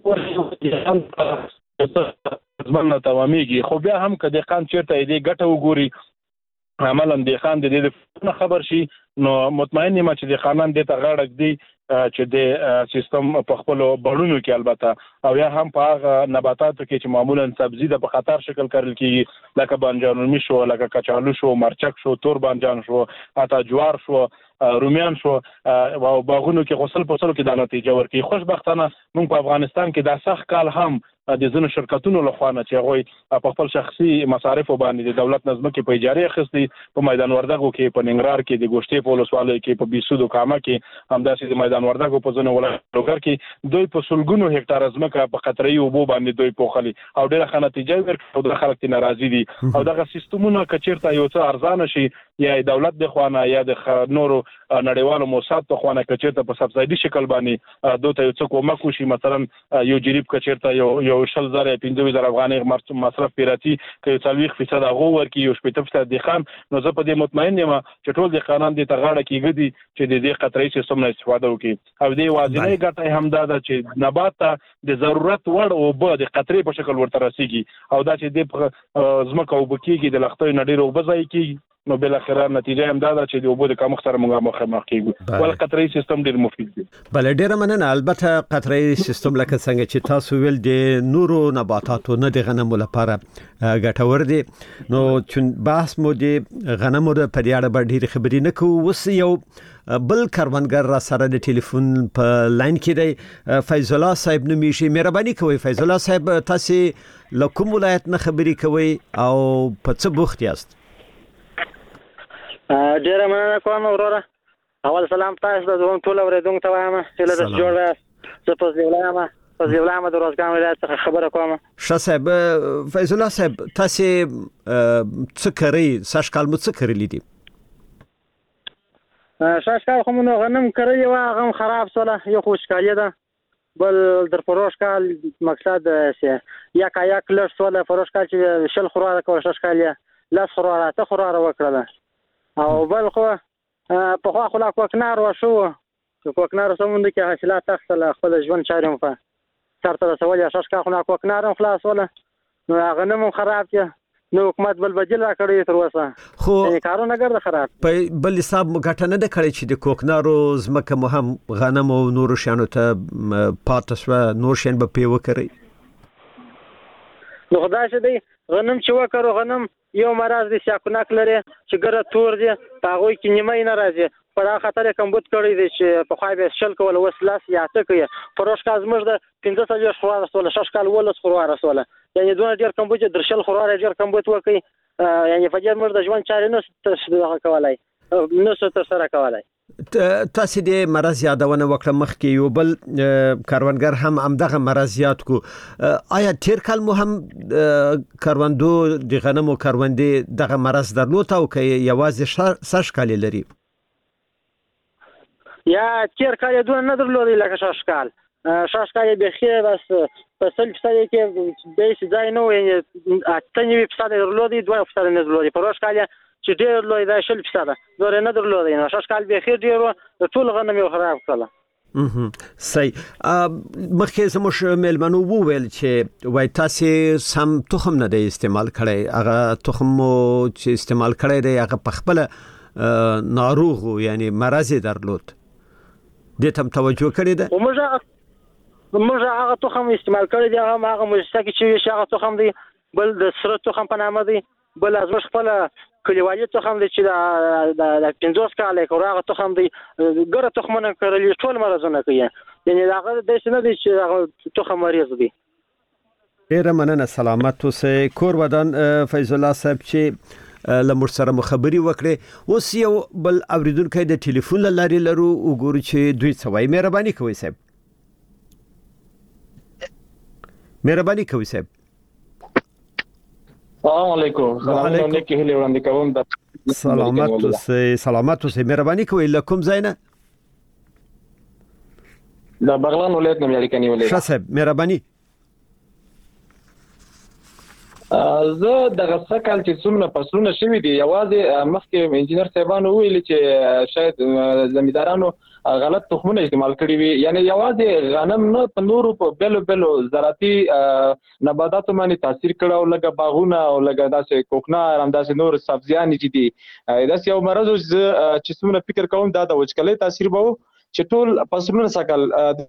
خلک ځمنه تمامېږي، خو بیا هم که دهقان چیرته دې ګټه وګوري عملاً دهقان د دې د خبر شي، نو مطمئن یم چې دهقانان دې ته غاړه ږدي چې د سیستم په خپل بڼونو کې البته او یا هم په هغه نباتاتو کې چې معمولا سبزي د په خطر شکل کرل کیږي، لکه بانجان شو، لکه کچالو شو، مرچک شو، تور بانجان شو، حتی جوار شو، رومیان شو، او باغونو کې غسل په سلو کې د نتیجه ورکړي. خوشبختانه موږ په افغانستان کې دا سخت کال هم د ځینو شرکتونو لخوا نه چې هغوی په خپل شخصي مصارفو باندې د دولت نظمه کې په اجارې اخیستي، په میدان وردګو کې، په ننګرهار کې، د ګوشتې په ولسوالۍ کې، په بیسود او کامه کې، همداسې د میدان وردګو په ځینو ولایتونو کې دوی په سلګونو هکتاره ځمکه په قطره‌ای اوبو باندې دوی پوښلي او ډېره ښه نتیجه ورکړې او د خلک ترې ناراضي دي. او دغه سیستمونه که چېرته یو څه ارزانه شي، یا دولت د خوا نه یا د نورو نړیوالو موسسات په خوا نه که چېرته په سبسایډي شکل باندې دوی ته یو څه کومک وشي، مثلا یو جریب که چېرته یو یو شل زره یا پنځه ویشت زره افغانۍ مصرف پیراتي که یو څلوېښت فیصد هغو ورکړي، یو شپېته فیصد دهقان، نو زه په دې مطمئن یم چې ټول دهقانان دې ته غاړه کېږدي چې د دې قطره‌ای سیستم نه استفاده وکړي. او دې واضحه ګټه هم دا ده چې نبات ته د ضرورت وړ اوبه د قطرې په شکل ورته رسیږي، او دا چې دې په ځمکه اوبه کېږي د لښتیو نه ډېرې اوبه ضایع کېږي، نو بالاخره نتیجه هم دا ده چې د اوبو د کمښت سره موږ مخامخ کېږو. ول قطره‌ای سیستم ډېر مفید دی. بله، ډېره مننه. البته قطره‌ای سیستم لکه څنګه چې تاسو ویل د نورو نباتاتو نه د غنمو لپاره ګټور دی، نو چون بحث مو د غنمو د په اړه به ډېرې خبرې نه کوو. اوس یو بل کاروانګر را سره د ټلیفون په لاین کې دی، فیض الله صاحب نومیږي. مهرباني کوئ فیض الله صاحب، تاسو له کوم ولایت نه خبرې کوئ او په څه بوخت یاست؟ ډیره مننه کوم وروره. اول سلام تاسو ته زوم ټول اوریدونکو ته وایم چې له تاسو جوړ یاست. زه په ځولامه په ځولامه د روزګان ولایت څخه خبره کوم. ښه صاحب، فیض الله صاحب، تاسو څه کوئ؟ سږ کال مو څه کړلي دي؟ سږ کال خو مو غنم کړی و، هغه هم خراب شوله، یو خو وچکالي ده، بل در فروش کال مقصد یک یک لږ شوله. فروش کال چې شل خوراره کوه، سږ کال یې لس خوراره اته خوراره وکړله. او بل خو په خوا خو لا کوکنار وشو، چې کوکنار سمونده کې حاصلات اخیستل، خپل ژوند چارې مو په سر ته رسولې. سږ کال خو لا کوکنار هم خلاصوله، نو هغه نه هم خراب دی، نو حکومت بل بدیل را کړی تر اوسه، خو کارونه ګرځي خراب. په بل حساب مو ګټه نه ده کړې چې د کوکنارو ځمکه مو هم غنم او نورو شیانو ته پاتې شوه، نور شیان به پرې وکړئ. نو خو داسې دی، غنم چې وکړو، غنم یو مرض دی سیاکونک لري چې ګره تور دی، په هغوی کې نیمه یې نه راځي. په دغه خطر یې کمبود کړی دی چې پخوا به شل کول، اوس لس یا اته کوي. فروش کال زموږ د پنځه څلوېښت خورا رسوله، سږ کال اوولس خورا رسوله، یعنې دونه ډېر کمبود چې در شل خورا ډېر کمبود وکړي. یعنې په دې زموږ د ژوند چارې نه دغه کولی، نه سو ترسره کولی. تاسو د مرض یادونه وکړه، مخکې یو بل کاروانګر هم همدغه مرض یاد کو. آیا تیر کال مو هم کاروندو د غنمو کاروندې دغه مرض درلود او که یوازې سږ کال لري؟ یا تیر کال یې دونه نه درلودی لکه شاش کال شاش کال یې بیخي بس په سل فیصد کې به یې ځای نه وي اته نوي فیصد درلودی دوه فیصد نه درلودی په روش کال چې ډېر لوی دا شل فیصد نور نه درلودی نو شاش کال بیخي ډېر ټول غنم یې خراب کړل. صحیح. مخکې زموږ مېلمنو وویل چې وای تاسو سم تخم نه دی استعمال کړی هغه تخم چې استعمال کړی دی هغه په خپل ناروغ یعنی مرض درلود دې ته توجه کړی ده. موږ موږ هغه تخم استعمال کړی دی هغه هغه مشتکی چې هغه تخم دی بل د سره تخم په نامه دی بل از موږ خپل کلیوالي تخم دی چې د پنځوس کال کې هغه تخم دی ګره تخمونه کړل ټول مرزونه کوي یعنی هغه د څه نه دی چې هغه تخم مریض دی. ډیره مننه سلامت اوسئ. کور ودان فیض الله صاحب چې لمر سره مخبري وکړي اوس یو بل اوریدونکو د ټلیفون لاري لرو وګورو چې دوی څوای مهرباني کوي صاحب مهرباني کوي صاحب. السلام علیکم. سلام علیکم هلي وړاندې کوم د سلامت اوسئ سلامت اوسئ مهرباني کوي لکم زینه د بغلان ولایت نه مې اړیکه نیولې ښه صاحب مهرباني. زه دغه څکل چې څومره فصلونه شوي دي یوازې مخکې انجینر صاحبانو ویلي چې شاید زمیندارانو غلط تخمونه استعمال کړي وي یعنی یوازې غنم نه په نورو په بلو بلو زراعتي نباتاتو باندې تاثیر کړو لکه باغونه او لکه داسې کوکنار هم داسې نور سبزیان چې دي داسې یو مرض چې څومره فکر کوم دا د وچکلۍ تاثیر به چې ټول فصلونه سکل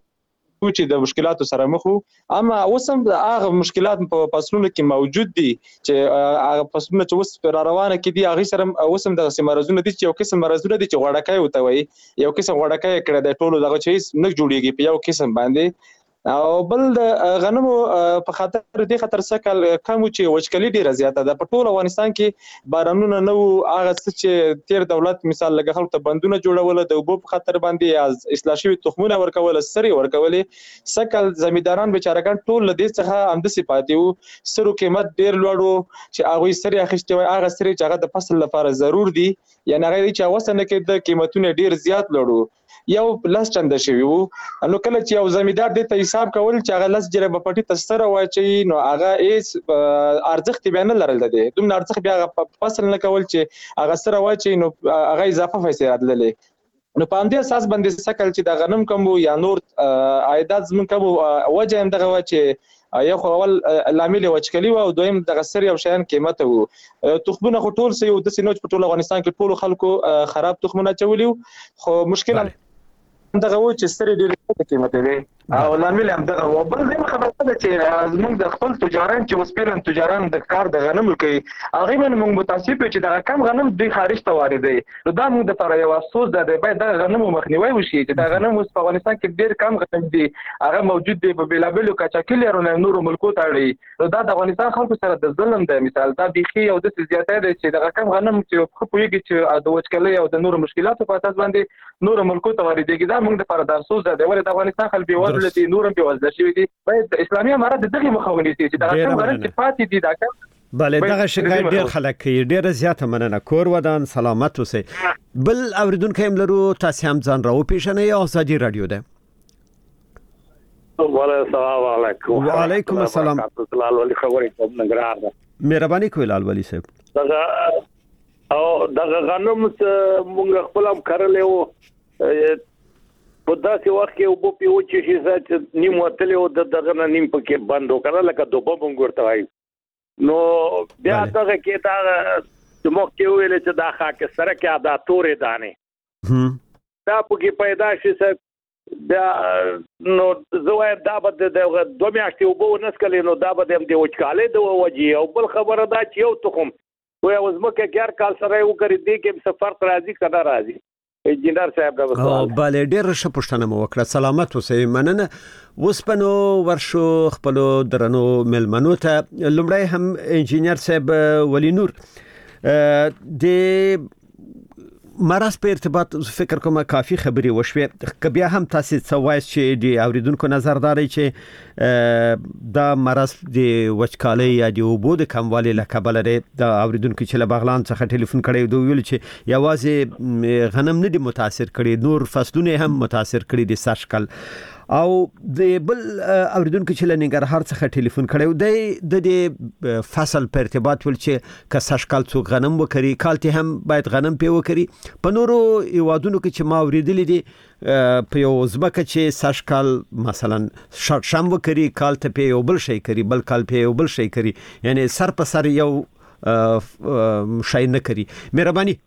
چې د مشکلاتو سره مخ وو اما اوس هم هغه مشکلات په فصلونو کې موجود دي چې هغه فصلونه چې اوس پر روانه کې دي هغه سره اوس هم د مرزونه دي چې یو قسم مرزونه دي چې غوړکای وته وي یو قسم غوړکای کړه د ټولو دغه چې نه جوړیږي په یو قسم باندې او بل د غنمو په خاطر دې خطر سکل کم چې وچکلي ډیره زیاته ده په ټول افغانستان کې بارانونه نه وو هغه چې تیر دولت مثال لګه خلک ته بندونه جوړول د اوبو په خاطر باندې اصلاح شوی تخمونه ورکول سری ورکول سکل زمینداران بیچارهګان ټول دې څخه هم د صفاتي وو سرو قیمت ډیر لوړو چې هغه سری اخیستي وي هغه سری چې هغه د فصل لپاره ضرور دي یعنی هغه چې اوسنه کې د قیمتونه ډیر زیات لوړو یو پلس چند شوی وو نو کله چې یو زمیندار دې ته حساب کول چې هغه لس جره په پټي تستره واچي نو هغه ایس ارزښت بیان لرل ده دوم ارزښت بیا فصل نه کول چې هغه سره واچي نو هغه اضافه پیسې راتللې نو په همدې اساس باندې سکل چې د غنم کم یا نور عایدات زمون کم وجه هم دغه واچي یو اول لامل وچکلی او دویم دغه سر یو شیان قیمت وو تخمونه خو ټول سي او د سينوج په ټول افغانستان کې ټول خلکو خراب تخمونه چولیو خو مشکل دغه و چې ستړي ډېر قیمت دی او لامل هم دغه و بل زموږ خبره ده چې زموږ د خپل تجاران چې وسپیرن تجاران د کار د غنم کوي هغه من موږ متاسف چې دغه کم غنم دوی خارج ته واردوي نو دا موږ د لپاره یو افسوس ده باید د غنم مخنیوي وشي چې د غنم اوس په افغانستان کې ډېر کم غنم دي هغه موجود دی په بیلابلو کچاکلیرونو نورو ملکو ته اړي نو دا د افغانستان خلکو سره د ظلم دی مثال دا بيخي او د زیاتې دی چې دغه کم غنم چې خو پويږي چې د وچکلۍ او د نورو مشکلاتو په اساس باندې نورو ملکو ته واردېږي دا موږ د لپاره د افسوس ده ولې د افغانستان خلک به وزل دي نورم به وزل شي دي باید اسلامي امارات دغه مخاوني دي چې دا کوم غرض چې پاتې دي دا کوم بله دغه شکایت ډیر خلک کوي ډیره زیاته مننه کور ودان سلامت اوسئ. بل اوریدونکو هم لرو تاسو هم ځان راو پیژنئ او ازادي رادیو ده. السلام علیکم. وعلیکم السلام. لال ولی خبرې کوم نګران ده. مهرباني کوئ لال ولی صاحب. دغه او دغه غنم مونږ خپل هم کړلې وو په داسې وخت کې وبو په وچه شي چې نیم وتلې او د دغه نیم پکې بند وکړه لکه دوبه مونږ ورته وایي نو بیا دغه کې دا چې موږ کې ویل چې دا خاک سره کې دا تورې دانې دا پکې پیدا شي بیا نو زه دا به د دوه میاشتې وبو نسکلې نو دا به د وچکالۍ د وجې او بل خبره دا چې یو تخم وای اوس مکه ګر کال سره یو کړی دی کې سفر راځي کدا راځي انجینر صاحب دا او بل ډیر ښه پښتنه مو وکړه سلامت اوسئ مننه وسپنو ورشو خپل درنو ملمنو ته لمړی هم انجینر صاحب ولی نور د مرز په ارتباط فکر کوم کافي خبري وشوي که بیا هم تاسو څه وایي چې د اوریدونکو نظرداري چې دا مرز د وچکالۍ یا د اوبو د کموالي له کبله لري د اوریدونکو چې له بغلان څخه ټلیفون کړی دوی ویل چې یوازې غنم نه دي متاثر کړي نور فصلونه هم متاثر کړي د ساشکل او د بل اوریدونکو چې له ننګرهار څخه ټلیفون کړی د د فصل په ارتباط ول چې که ساشکل څو غنم وکړي کالته هم باید غنم په وکړي په نورو یوادونو کې چې ما اوریدلې دي په یو ځمکه چې ساشکل مثلا شام وکړي کالته په یو بل شي کوي بل کال په یو بل شي کوي یعنی سر په سر یو شي نه کوي مهرباني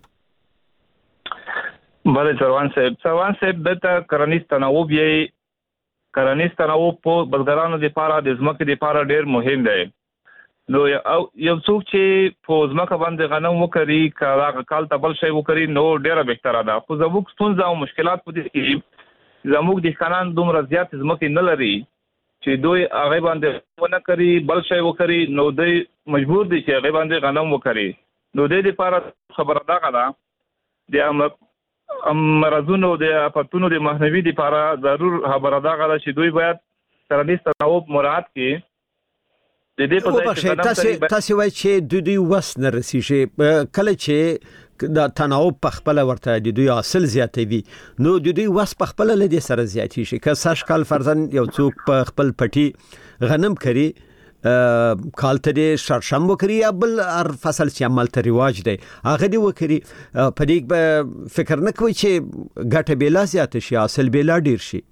بله چروان صاحب چروان صاحب دته کرنیز تنوع یې کرنیز تنوع په بزګرانو لپاره د ځمکې لپاره ډېر مهم دی نو یو څوک چې په ځمکه باندې غنم وکړي کله کال ته بل شی وکړي نو ډېره بهتره ده خو زموږ ستونزه او مشکلات په دې کې زموږ د خانان دومره زیات ځمکې نه لري چې دوی هغه باندې ونه کړي بل شی وکړي نو دوی مجبور دي چې هغه باندې غنم وکړي نو د دې لپاره خبره ده غلا د مرزونو د اپاتونو د مخنیوي لپاره ضرور خبره ده غلا چې دوی باید کرنیز تنوع مراعات کړي د دې په ځای کې تاسو تاسو وایي چې د دوی وس نه رسیږي کله چې د تنوع په خپل ورته د دوی حاصل زیاتوي نو د دوی وس په خپل لدی سره زیاتی شي که ساشکال فرضاً یو څوک په خپل پټي غنم کړي کالته دې شرشم وکړي یا بل هر فصل چې عمل ته رواج دی هغه دې وکړي په دې به فکر نه کوي چې ګټه بیلا زیات شي حاصل بیلا ډیر شي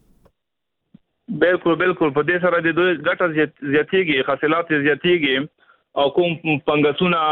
بالکل بالکل په دې سره د دوی ګټه زیاتېږي حاصلات زیاتېږي او کوم فنګسونه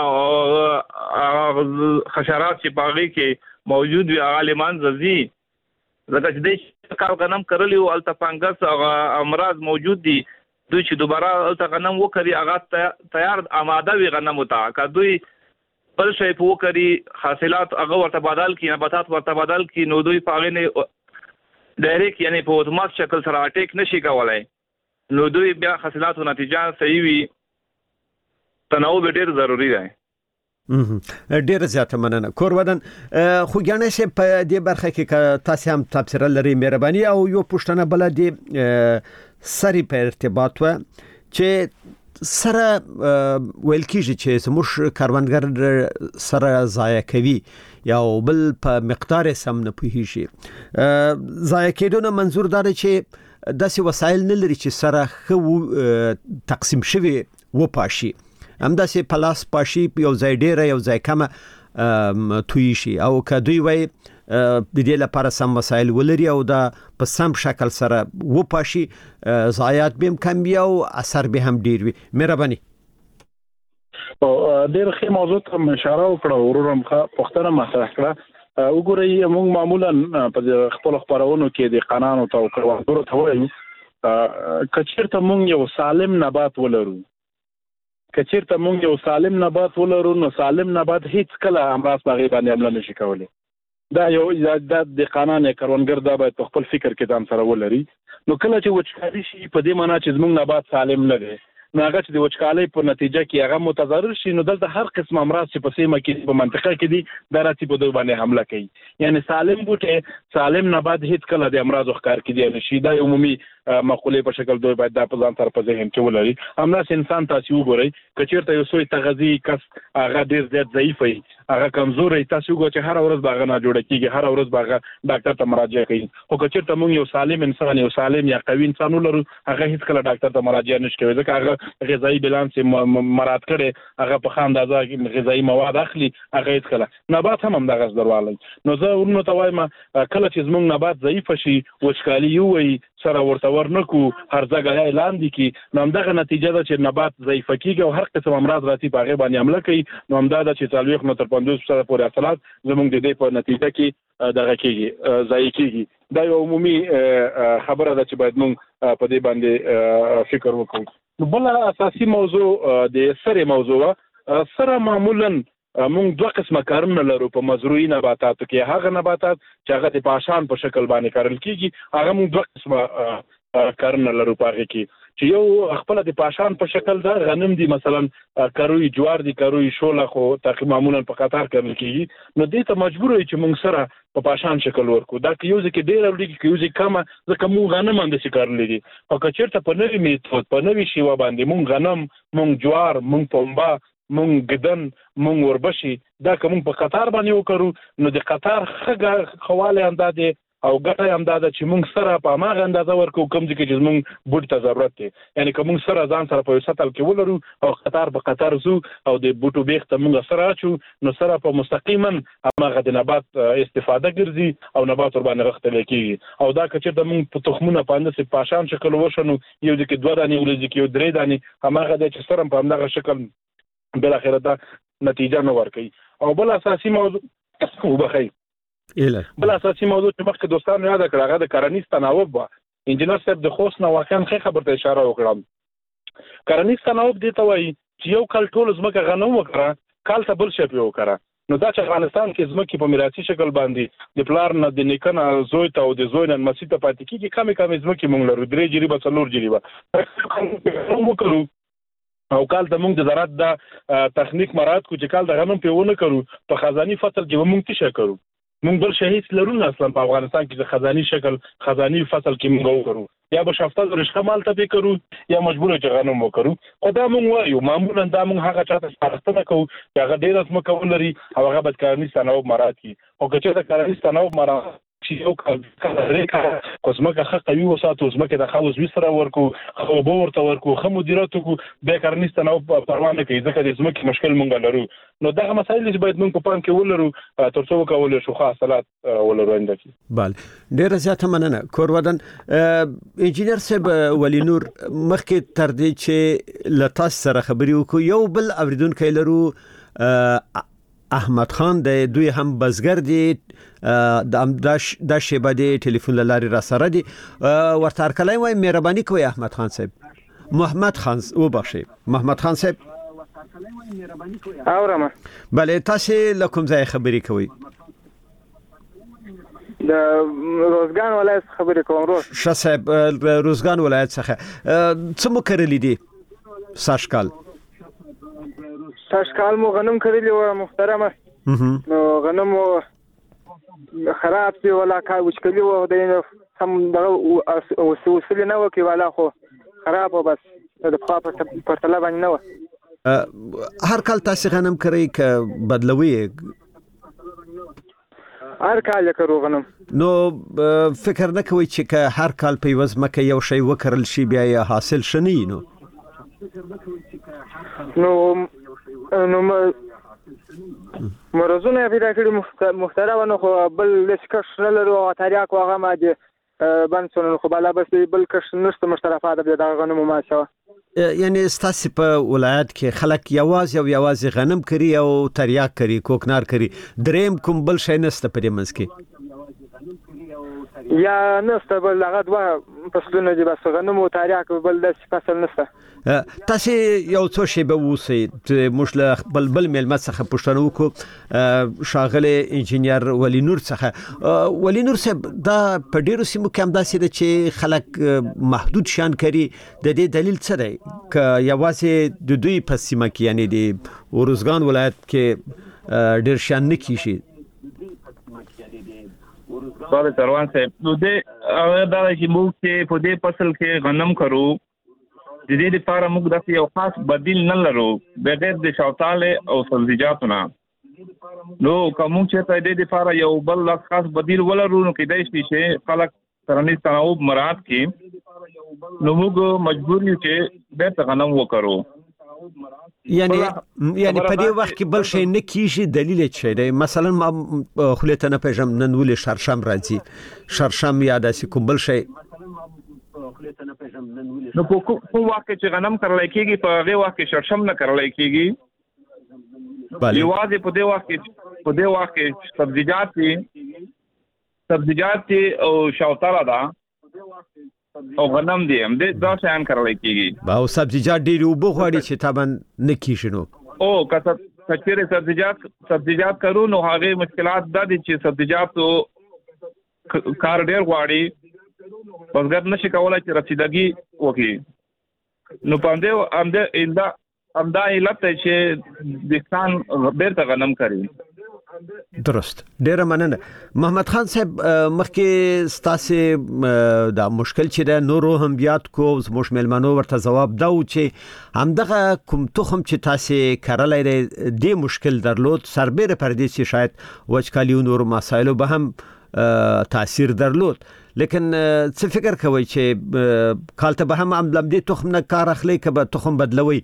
او حشرات چې باغی کې موجود وي عالمان ززي زکه چې د کال غنم کړلی او الته فنګس او امراض موجود دي دوی چې دوباره الته غنم وکړي هغه تیار آماده وي غنم ته که دوی بل شی په وکړي حاصلات هغه ورته بدل کړي نباتات ورته بدل کړي نو دوی په هغه نه ډایرکټ یعنی په اتومات شکل سره اټیک نشي کولای نو دوی بیا حاصلاتو نتیجه صحیح وي تنوع ډېر ضروری دی ډیر زیاته مننه کور ودان خو ګڼه شي په دې برخه کې تاسو هم تبصره لري مهرباني او یو پښتنه بل دی سری په ارتباط و چې سره ویل کیږي چې زموږ کاروانګر سره ضایع کوي یا بل په مقدار سم نه پوهیږي ضایع کېدونه منظور دار چې داسې وسایل نه لري چې سره خو تقسیم شوی و پاشي همداسې پلاس پاشي یو ځای ډیره یو ځای کمه توی شي او که دوی وای د دې لپاره سم وسایل ولري او دا په سم شکل سره و پاشي ضایعات به کم بیا او اثر به هم ډیر وي مهرباني او ډیر ښه موضوع ته اشاره وکړه ورورم پښتنه مطرح کړه وګورئ موږ معمولا په خپل خبرونو کې د قانون او کړوانو ته وایو کچیرته موږ یو سالم نبات ولرو کچیرته موږ یو سالم نبات ولرو نو سالم نبات هیڅ کله امراض باغې باندې عمل نشي کولای دا یو د قانون کروندګر دا باید خپل فکر کې ځان سره ولري نو کله چې وچکالي شي په دې معنی چې موږ نبات سالم نه دی نو هغه چې د وچکالۍ په نتیجه کې هغه متضرر شي نو دلته هر قسم امراض چې په سیمه کې په منطقه کې دي دا راځي په دوی باندې حمله کوي یعنی سالم بوټي سالم نبات هیڅ کله د امراض ښکار کېدی نشي دا عمومي مقولې په شکل دوی باید د ځان سره په ذهن کې ولري همداس انسان تاسو وګورئ کچیرته یو سوی تغذی کس هغه ډیر زیات ضعیف وي هغه کمزوري تاسو وګورئ چې هر ورځ باغ نه جوړ کیږي هر ورځ باغ ډاکټر ته مراجعه کوي خو کچیرته موږ یو سالم انسان یو سالم یا قوي انسان ولرو هغه هیڅ کله ډاکټر ته مراجعه نشي کوي ځکه هغه غذایی بیلانس مراد کړي هغه په خام اندازه غذایی مواد اخلي هغه هیڅ کله نبات هم هم دغه ضروري نو زه ورنه توایم کله چې موږ نبات ضعیف شي وچکالي وي سره ورته ورنکو هر ځای اعلان دي کی نو همدغه نتیجه ده چې نبات ضعیف کیږي او هر قسم امراض راځي په هغه باندې عمله کوي نو همدا ده چې څلويخ نو تر پنځوس سره پورې اصلات زموږ د دې په نتیجه کې دغه کیږي ضعیف کیږي دا یو عمومي خبره ده چې باید موږ په دې باندې فکر وکړو نو بل اساسي موضوع د سره موضوع سره معمولا موږ دوه قسمه کارونه لرو په مزروعي نباتاتو کې هغه نباتات چې هغه د پاشان په شکل باندې کارل کیږي هغه موږ دوه قسمه کارونه لرو په هغه کې چې یو خپل د پاشان په شکل دا غنم دي مثلا کاروي جوار دي کاروي شوله خو تقریبا معمولا په قطار کرل کیږي نو دې ته مجبور یو چې موږ سره په پاشان شکل ورکو دا که یو ځکه ډیر اوري کې یو ځکه کم ځکه موږ غنم اند شي کارل دي او که چیرته په نوې میتود په نوې شیوه باندې موږ غنم موږ جوار موږ پنبه موږ ګدن موږ وربشي دا که موږ په قطار باندې وکړو نو د قطار خګه خواله اندازې او ګټه هم دا ده چې موږ سره په هغه اندازه ورکو کوم ځکه چې موږ بوټ ته ضرورت دی یعنی که موږ سره ځان سره په سطل کې ولرو او قطار په قطار زو او د بوټو بیخ ته موږ سره اچو نو سره په مستقیما هغه د نبات استفاده ګرځي او نبات ور باندې غختل کیږي او دا که چې د موږ په تخمونه باندې په پاشان شکل وشنو یو د کې دوه دانې ولې کې یو درې دانې هغه د چې سره په هغه شکل بل اخر دا نتیجه نه ورکړي او بل اساسي موضوع وبخي اله بل اساسي موضوع چې مخکې دوستانو یاد کړه هغه د کرنیز تناوب و انجنیر صاحب د خوست نه واقعا ښه خبرته اشاره وکړه کرنیز تناوب دی ته وایي چې یو کال ټول ځمکه غنم وکړه کال ته بل شی وکړه نو دا چې افغانستان کې ځمکې په میراثي شکل باندې د پلار نه د نیکه نه زوی ته او د زوی نه مسیح ته پاتې کېږي کمې کمې ځمکې موږ لرو درې جریبه څلور جریبه وکړو او کال ته موږ د زراعت د تخنیک مراعات کو چې کال د غنم په ونه کړو په خزاني فصل کې موږ څه کړو موږ بل شهید لرو اصلا په افغانستان کې د خزاني شکل خزاني فصل کې موږ وکړو یا به شفته رشته مال ته وکړو یا مجبور چې غنم وکړو خو دا موږ وایو معمولا دا موږ هغه چاته سپارښتنه کوو چې هغه ډېر ځمکه ولري او هغه باید کرنیز تناوب مراعات کړي او که چېرته کرنیز تناوب مراعات چې یو کار کو ځمکه ښه قوي وساتو ځمکه د خاوز وی سره ورکو خو به ورته ورکو خو مدیریت کو به کرنیز تناوب پروا نه کوي ځکه د ځمکې مشکل مونږ لرو نو دغه مسایل چې باید موږ په پام کې ولرو ترڅو وکولای شو خاص حالات ولرو انده کې بله ډیره زیاته مننه کورودن انجینر صاحب ولی نور مخکې تر دې چې لتاس سره خبري وکړو یو بل اوریدونکو لرو احمد خان د دوی هم بزګر دي د امداش د شیبه دی ټلیفون لاري را سره دي ورته ارکلای وای مهرباني کوي احمد خان صاحب محمد خان او بخشي محمد خان صاحب اورم بله تاسو لکم ځای خبري کوي د روزګان ولایت خبري کوم روز ش صاحب روزګان ولایت څخه څه مو کړلی دي ساشکال ساشکال مو غنم کړلی و محترمه نو غنم خراب دی ولا کا وشکلی و د سم دغه وسوسه نه وکي ولا خو خراب و بس د خوا په طلب نه و هر کال تاسو غنم کوي ک بدلوي هر کال کرو غنم نو فکر نه کوي چې که هر کال په وزمکه یو شی وکړل شي بیا یې حاصل شنی نو نو نو مرزونه پیدا کړی محترم نو خو بل لسکش نه لرو تاریخ واغه ما دي بنسون خو بلا بس بل کش نشته مشترفات د غنمو ما شو یعنی ستاسو په ولایت کې خلک یوازې او یوازې غنم کوي او تریاک کوي کوکنار کوي دریم کوم بل شي نسته په دې منځ کې یا نسته بل هغه دوه فصلونه دي بس غنمو تریاک بل د فصل نسته تاسو یو څه شی به وسی چې مشله بلبل ملمت څخه پښتنو کو شاغله انجینیر ولی نور څخه ولی نور صاحب دا په ډیرو سیمو کې هم داسې ده چې خلک محدود شان کوي د دې دلیل څه دی ک یوازې د دوی په سیمه کې یعنی د ورزګان ولایت کې ډیر شان نه کیږي سوال تروان صاحب نو دې هغه دا چې موږ چې په دې فصل کې غنم کرو د دې لپاره موږ داسې یو خاص بدیل نه لرو بغیر د شوتاله او سبزیجاتو نه نو کوم چې ته دې لپاره یو بل خاص بدیل ولرو نو کېدای شي چې خلک کرنیز تناوب مراعات کړي نو موږ مجبور یو چې به غنم وکړو یعنی یعنی په دې وخت کې بل شي نه کیږي دلیل څه دی مثلا ما خلیته نه پېژم نن ولې شرشم راځي شرشم یا داسې کوم بل شي نو په کوم وخت چې غنم کرلای کېږي په هغه وخت کې شرشم نه کرلای کېږي بله یوازې په دې وخت کې په دې وخت کې سبزیجات دي سبزیجات دي او شوتاله ده او غنم دي هم دې دا شان کرلای کېږي او سبزیجات ډېر وبو غواړي چې تابن نه کیږي نو او کته کچېره سبزیجات سبزیجات کرو نو هغه مشکلات د دي چې سبزیجات کار ډېر غواړي بزګر نشي کولای چې رسیدګي وکړي نو پاندې امده انده امدا علت چې دستان بیرته غنم کوي. درست. ډیره مننه محمد خان صاحب. مخکې ستاسو دا مشکل چې د نورو هم بیات کو زموږ ملمنو ورته جواب دا و چې همدغه کوم تخم چې تاسو کارلای دی مشکل درلود سربېره پر دې چې شاید وچکالي او نور مسایلو به هم تاثیر درلود، لیکن څه فکر کوي چې کالته به هم عملم دې تخم نه کار اخلي که به تخم بدلوي؟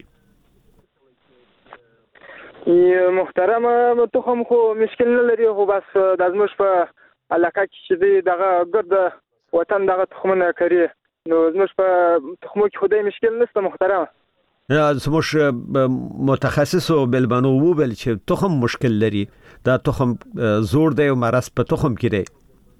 محترم تخم خو مشکل نه لري، خو بس د زموږ په علاقه کې چې دی دغه ګرد وطن دغه تخمونه کوي، نو زموږ په تخمو کې خدای مشکل نشته محترم. زموږ متخصص او بلبانو وویل چې تخم مشکل لري، دا تخم زور دی او مرض په تخم کې دی.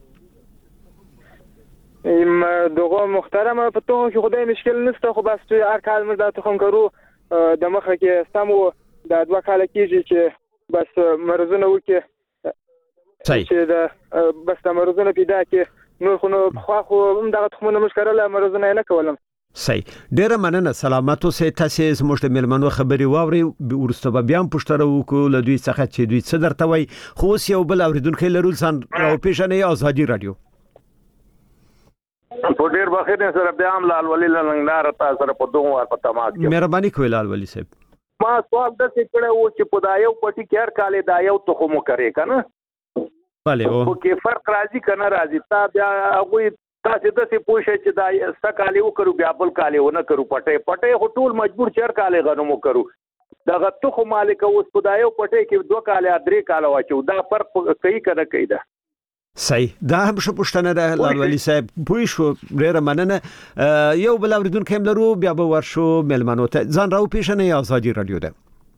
ایم دغه محترم په تخم کې خدای مشکل نشته، خو بس هر کال موږ د تخم کرو د مخه کې سمو دا دوه کاله کېږي چې بس مرزونه وکړي چې دا بس د مرزونه پیدا کړي، نور خو نو خو خو هم دغه تخمونه موږ کرله مرزونه نه کولم. صحیح. ډیره مننه. سلامت اوسئ. تاسو زموږ د ملمنو خبري واوري ورسته به بیا هم پوښتنه وکړو له دوی څخه چې دوی څه درته وایي، خو اوس یو بل اوریدونکو لرو ځان راوپېژنئ. ازادي رادیو په ډیر بخیر سره بیا هم لال ولی لنګلار تاسو سره په دوه وار په تماس کې مهرباني کوئ لال ولی صاحب. ما سوال د څه کړه و چې په دا یو پټی کې هر کال دا یو تخم کوي کنه، bale او کې فرق راځي کنه راځي تا بیا هغه تاسو د څه پوښتنه چې دا سکالي وکړو بیا بل کالي ونه کړو پټه پټه هو ټول مجبور چیر کالي غنمو کړو دا تخم مالک اوس په دا یو پټه کې دوه کالي درې کال واچو دا فرق کوي کنه کوي دا صحیح. دا هم شو پوښتنه ده لال ولی صاحب. پوه شو. ډیره مننه. یو بل اوریدونکو هم لرو بیا به ورشو ملمنو ته ځان راو پیژنئ. ازادي رادیو ده.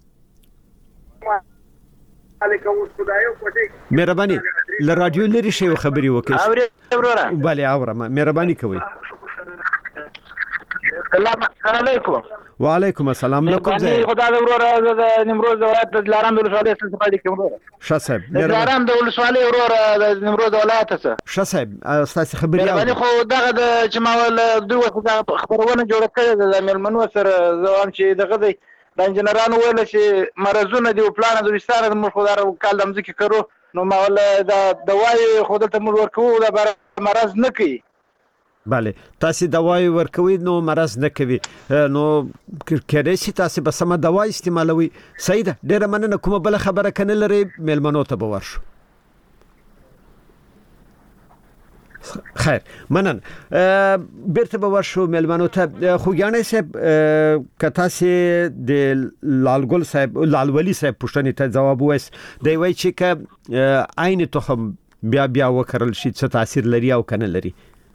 مهرباني ل رادیو لري شی خبري وکړئ. اوري وروره. bale اورم. مهرباني کوئ. السلام علیکم. وعلیکم السلام. لکم زه خدای دې وروره د نیمروز ولایت د لارام د ولسوالۍ څخه پاتې کوم وروره. ښه صاحب. د لارام د ولسوالۍ وروره د نیمروز ولایت څخه. ښه صاحب. تاسو خبري باندې خو دغه د چې ما ول دوه خبرونه جوړ کړې د ملمنو سره زوام چې دغه د انجنیرانو ویل چې مرزونه دی او پلان د وستاره د مخدار کال د مځکه کړو، نو ما ول د دوايي خو د تمر ورکو د مرز نه کوي. bale تاسو دوايي ورکوي نو مرز نه کوي، نو کله چې تاسو به سم دوايي استعمالوي. صحیح ده. ډیره مننه. کومه بل خبره کنه لري ملمنو ته به ورشو. خیر منن. بیرته به ورشو ملمنو ته. خوګیانې صاحب کتا سي د لالګل صاحب لال ولی صاحب پوښتنې ته جواب وایس دی وای چې ک عین تخم بیا بیا وکړل شي څه تاثیر لري او کنه لري.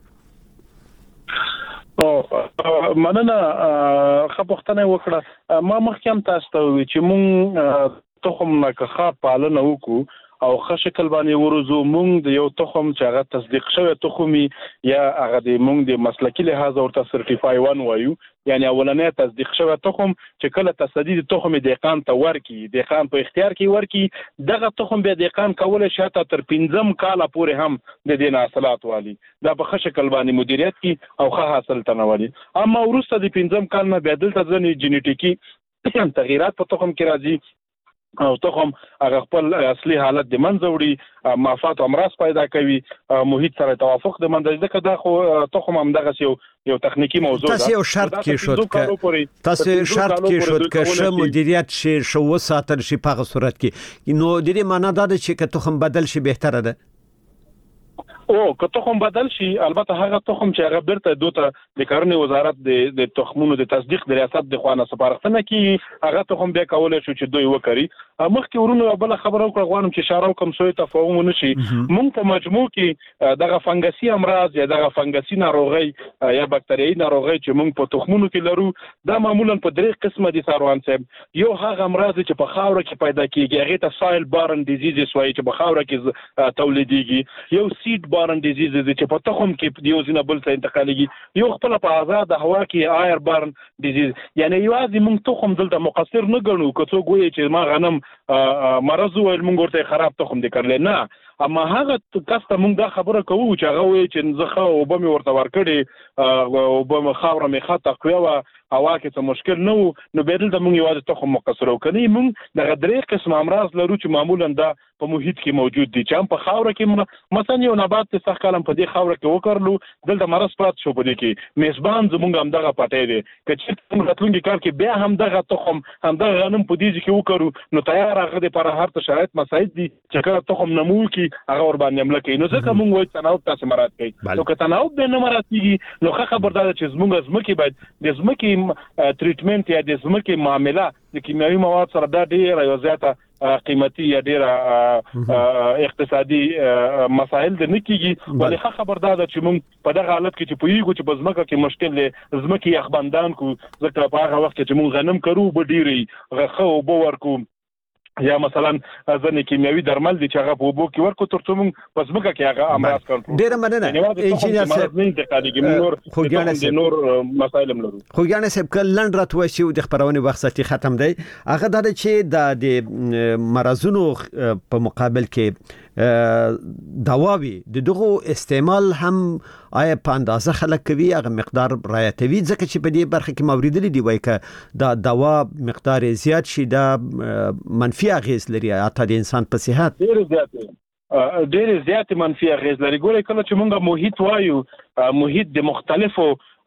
او مننه خپختنه وکړه. ما مخکې تاسو ته وی چې مونږ تخم نه که پالنه وکړو او ښه شکل باندې ورزو مونږ د یو تخم چې هغه تصدیق شوی تخمي یا هغه د مونږ د مسلکی لحاظ ورته سرټیفای ون وایو، یعنی اولنې تصدیق شوی تخم چې کله تصدیق تخم دهقان ته ورکی دهقان په اختیار کې ورکی دغه تخم به دهقان کولای شي تر پنځم کال پورې هم د دې حاصلات والی دا په ښه شکل باندې مدیریت کی او ښه حاصل تنوالي. اما ورسته د پنځم کال نه بدل ته ځنې جنټیکی تغیرات په تخم کې راځي او تخم هغه خپل اصلي حالت د منځ وړي، مافات او امراض پیدا کوي، محیط سره توافق د منځ ځکه دا خو تخم هم دغه یو یو تخنیکی موضوع ده. تاسو یو شرط کې شوت ک تاسو شرط کې شوت ک ش مدیریت شي شو وساتل شي په صورت کې، نو د دې معنی دا ده چې ک تخم بدل شي بهتره ده. او که تخم بدل شي البته هغه تخم چې هغه برته دوته د کارونې وزارت د د تخمونو د تصدیق د ریاست د خوانه سپارښتنه کی هغه تخم به کولای شو چې دوی وکړي. مخکې ورونو بل خبره وکړه غواړم چې اشاره وکم سوې تفاهم ونشي. مونږ په مجموع کې دغه فنګسي امراض یا دغه فنګسي ناروغي یا باکتریایي ناروغي چې مونږ په تخمونو کې لرو دا معمولا په درې قسمه دي ساروان صاحب. یو هغه امراض چې په خاور کې پیدا کیږي هغه ته سایل بارن ډیزیز وایي چې په خاور کې تولیدېږي. یو سیډ بارن ډیزیز چې په تخم کې دیو زینه بل څه انتقالېږي. یو خپل په آزاد هوا کې آیر بارن ډیزیز، یعنی یوازې مونږ تخم دلته مقصر نه ګڼو که څوک وایي چې ما غنم مرض ویل مونږ ورته خراب تخم دي کړل، نه اما هغه کس ته موږ دا خبره کوو چې هغه وایي چې زه خو به مې ورته ورکړې او به مې خاوره مې ښه تقویه وه هوا کې څه مشکل نه و نو بیا دلته موږ یوازې تخم مقصر وکړو موږ دغه درې قسم امراض لرو چې معمولا دا په محیط کې موجود دي چې هم په خاوره کې مثلا یو نبات چې سخت کلم په دې خاوره کې وکړلو دلته مرض پات شو په دې کې میزبان زموږ هم دغه پټی دی که چې موږ راتلونکي کال کې بیا هم دغه تخم هم دغه غنم په دې کې وکړو نو تیار هغه دپاره هر ته شرایط مساعد دي چې کله تخم نمو کړي هغه ورباندې حمله کوي نو ځکه موږ وایو تناوب تاسې مراعات کوي نو که تناوب بیا نه مراعات کېږي نو ښه خبر دا ده چې زموږ ځمکې باید د ځمکې ټریټمنټ یا د ځمکې معامله د کیمیاوي مواد سره دا ډېره یو زیاته قیمتي یا ډېره اقتصادي مسایل د نه کېږي ولې ښه خبر دا ده چې موږ په دغه حالت کې چې پوهېږو چې په ځمکه کې مشکل دی ځمکې یخبندان کړو ځکه په هغه وخت کې چې موږ غنم کرو اوبه ډېرې ښه اوبه ورکړو یا مثلا ځنې کیمیاوي درمل دي چې هغه په اوبو کې ورکړو تر څو موږ په ځمکه کې هغه امراض کنټرول ډېره مننه انجینر صاحب خوږیاڼی نور مسایل هم لرو خوږیاڼی صاحب که لنډ راته وایي چې د خپرونې وخت ساتي ختم دی هغه دا ده چې د مرضونو په مقابل کې دواوی د دغه استعمال هم آیا په اندازه خلک کوي هغه مقدار رعایتوي ځکه چې په دې برخه کې موریدلې دی وایي که دا دوا مقدار زیات شي دا منفي اغیز لري حتی د انسان په صحت ډېر زیات ډېر زیات منفي اغیز لري ګورئ کله چې موږ محیط وایو محیط د مختلفو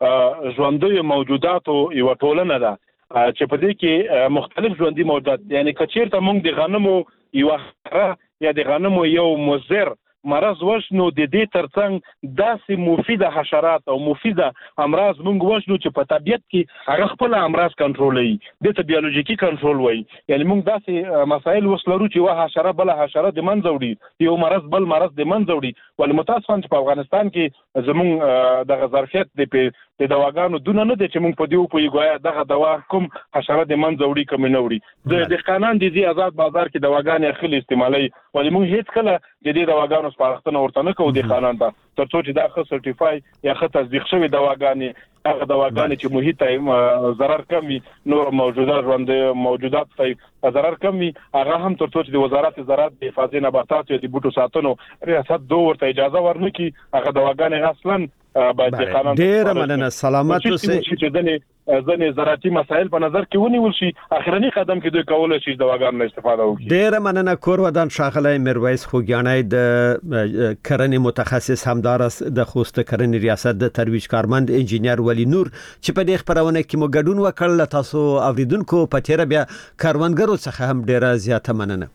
ژوندیو موجوداتو یو ټولنه ده چې په دې کې مختلف ژوندي موجودات یعنی که چیرته موږ د غنمو یو خره یا د غنمو یو مضر مرض وشنو د دې ترڅنګ داسې مفیده حشرات او مفیده امراض موږ وشنو چې په طبیعت کې هغه خپل امراض کنټرولوي د ته بیولوژیکي کنټرول وایي یعنی موږ داسې مسایل وسلرو چې وا حشره بل حشره د منځ وړي یو مرض بل مرض د منځ وړي ولې متاسفانه په افغانستان کې زموږ دغه ظرفیت د د دواګانو دونه نه دي چې موږ په دې وپوهیږو دغه دوا کوم حشره د منځ وړي کوم نه وړي د دهقانان د دې آزاد بازار کې دواګانې اخلي استعمالوي ولې موږ هیڅ کله د دې دواګانو سپارښتنه ورته نه کوو دهقانان ته تر څو چې دا ښه سرټیفای یا ښه تصدیق شوي دواګانې هغه دواګانې چې محیط ته ضرر کم وي نور موجودات ژوندي موجودات ته ضرر کم وي هغه هم تر څو چې د وزارت زراعت د حفاظت نباتاتو د بوټو ساتنو ریاست دوه ورته اجازه ورنکړي هغه دواګانې اصلا باید قانون ډېر مننه سلامت اوسئ چې ځنې ځنې زراعتي مسایل په نظر کې ونیول شي اخرنی قدم کې دوی کولای شي دواګانو استفاده وکړي ډېر مننه کور ودان ښاغلی میرویس خوږیاڼی د کرنې متخصص همدارس د خوست کرنې ریاست د ترویج کارمند انجینر ولی نور چې په دې خبرونه کې مو ګډون وکړ تاسو اوریدونکو په تیر بیا کاروانګرو څخه هم ډېره زیاته مننه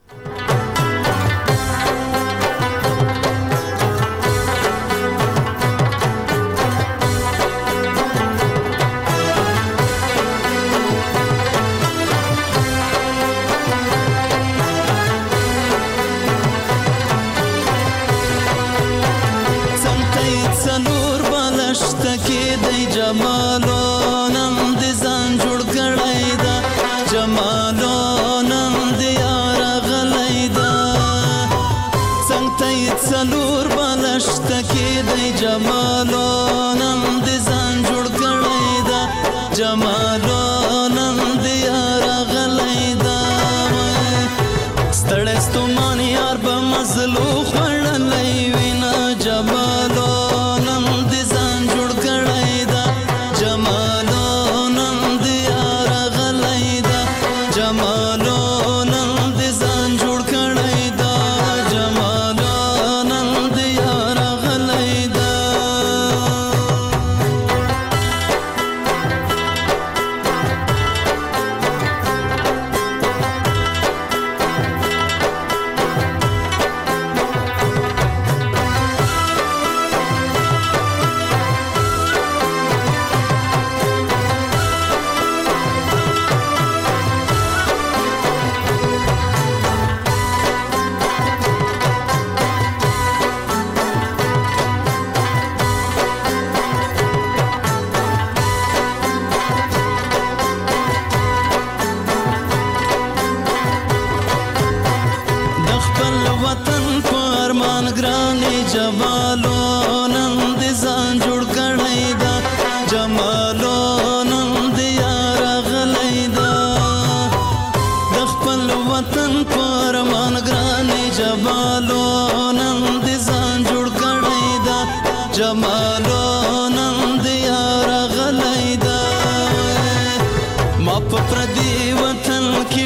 Jamal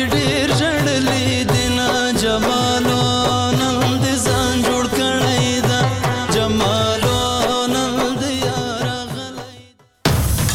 ډېر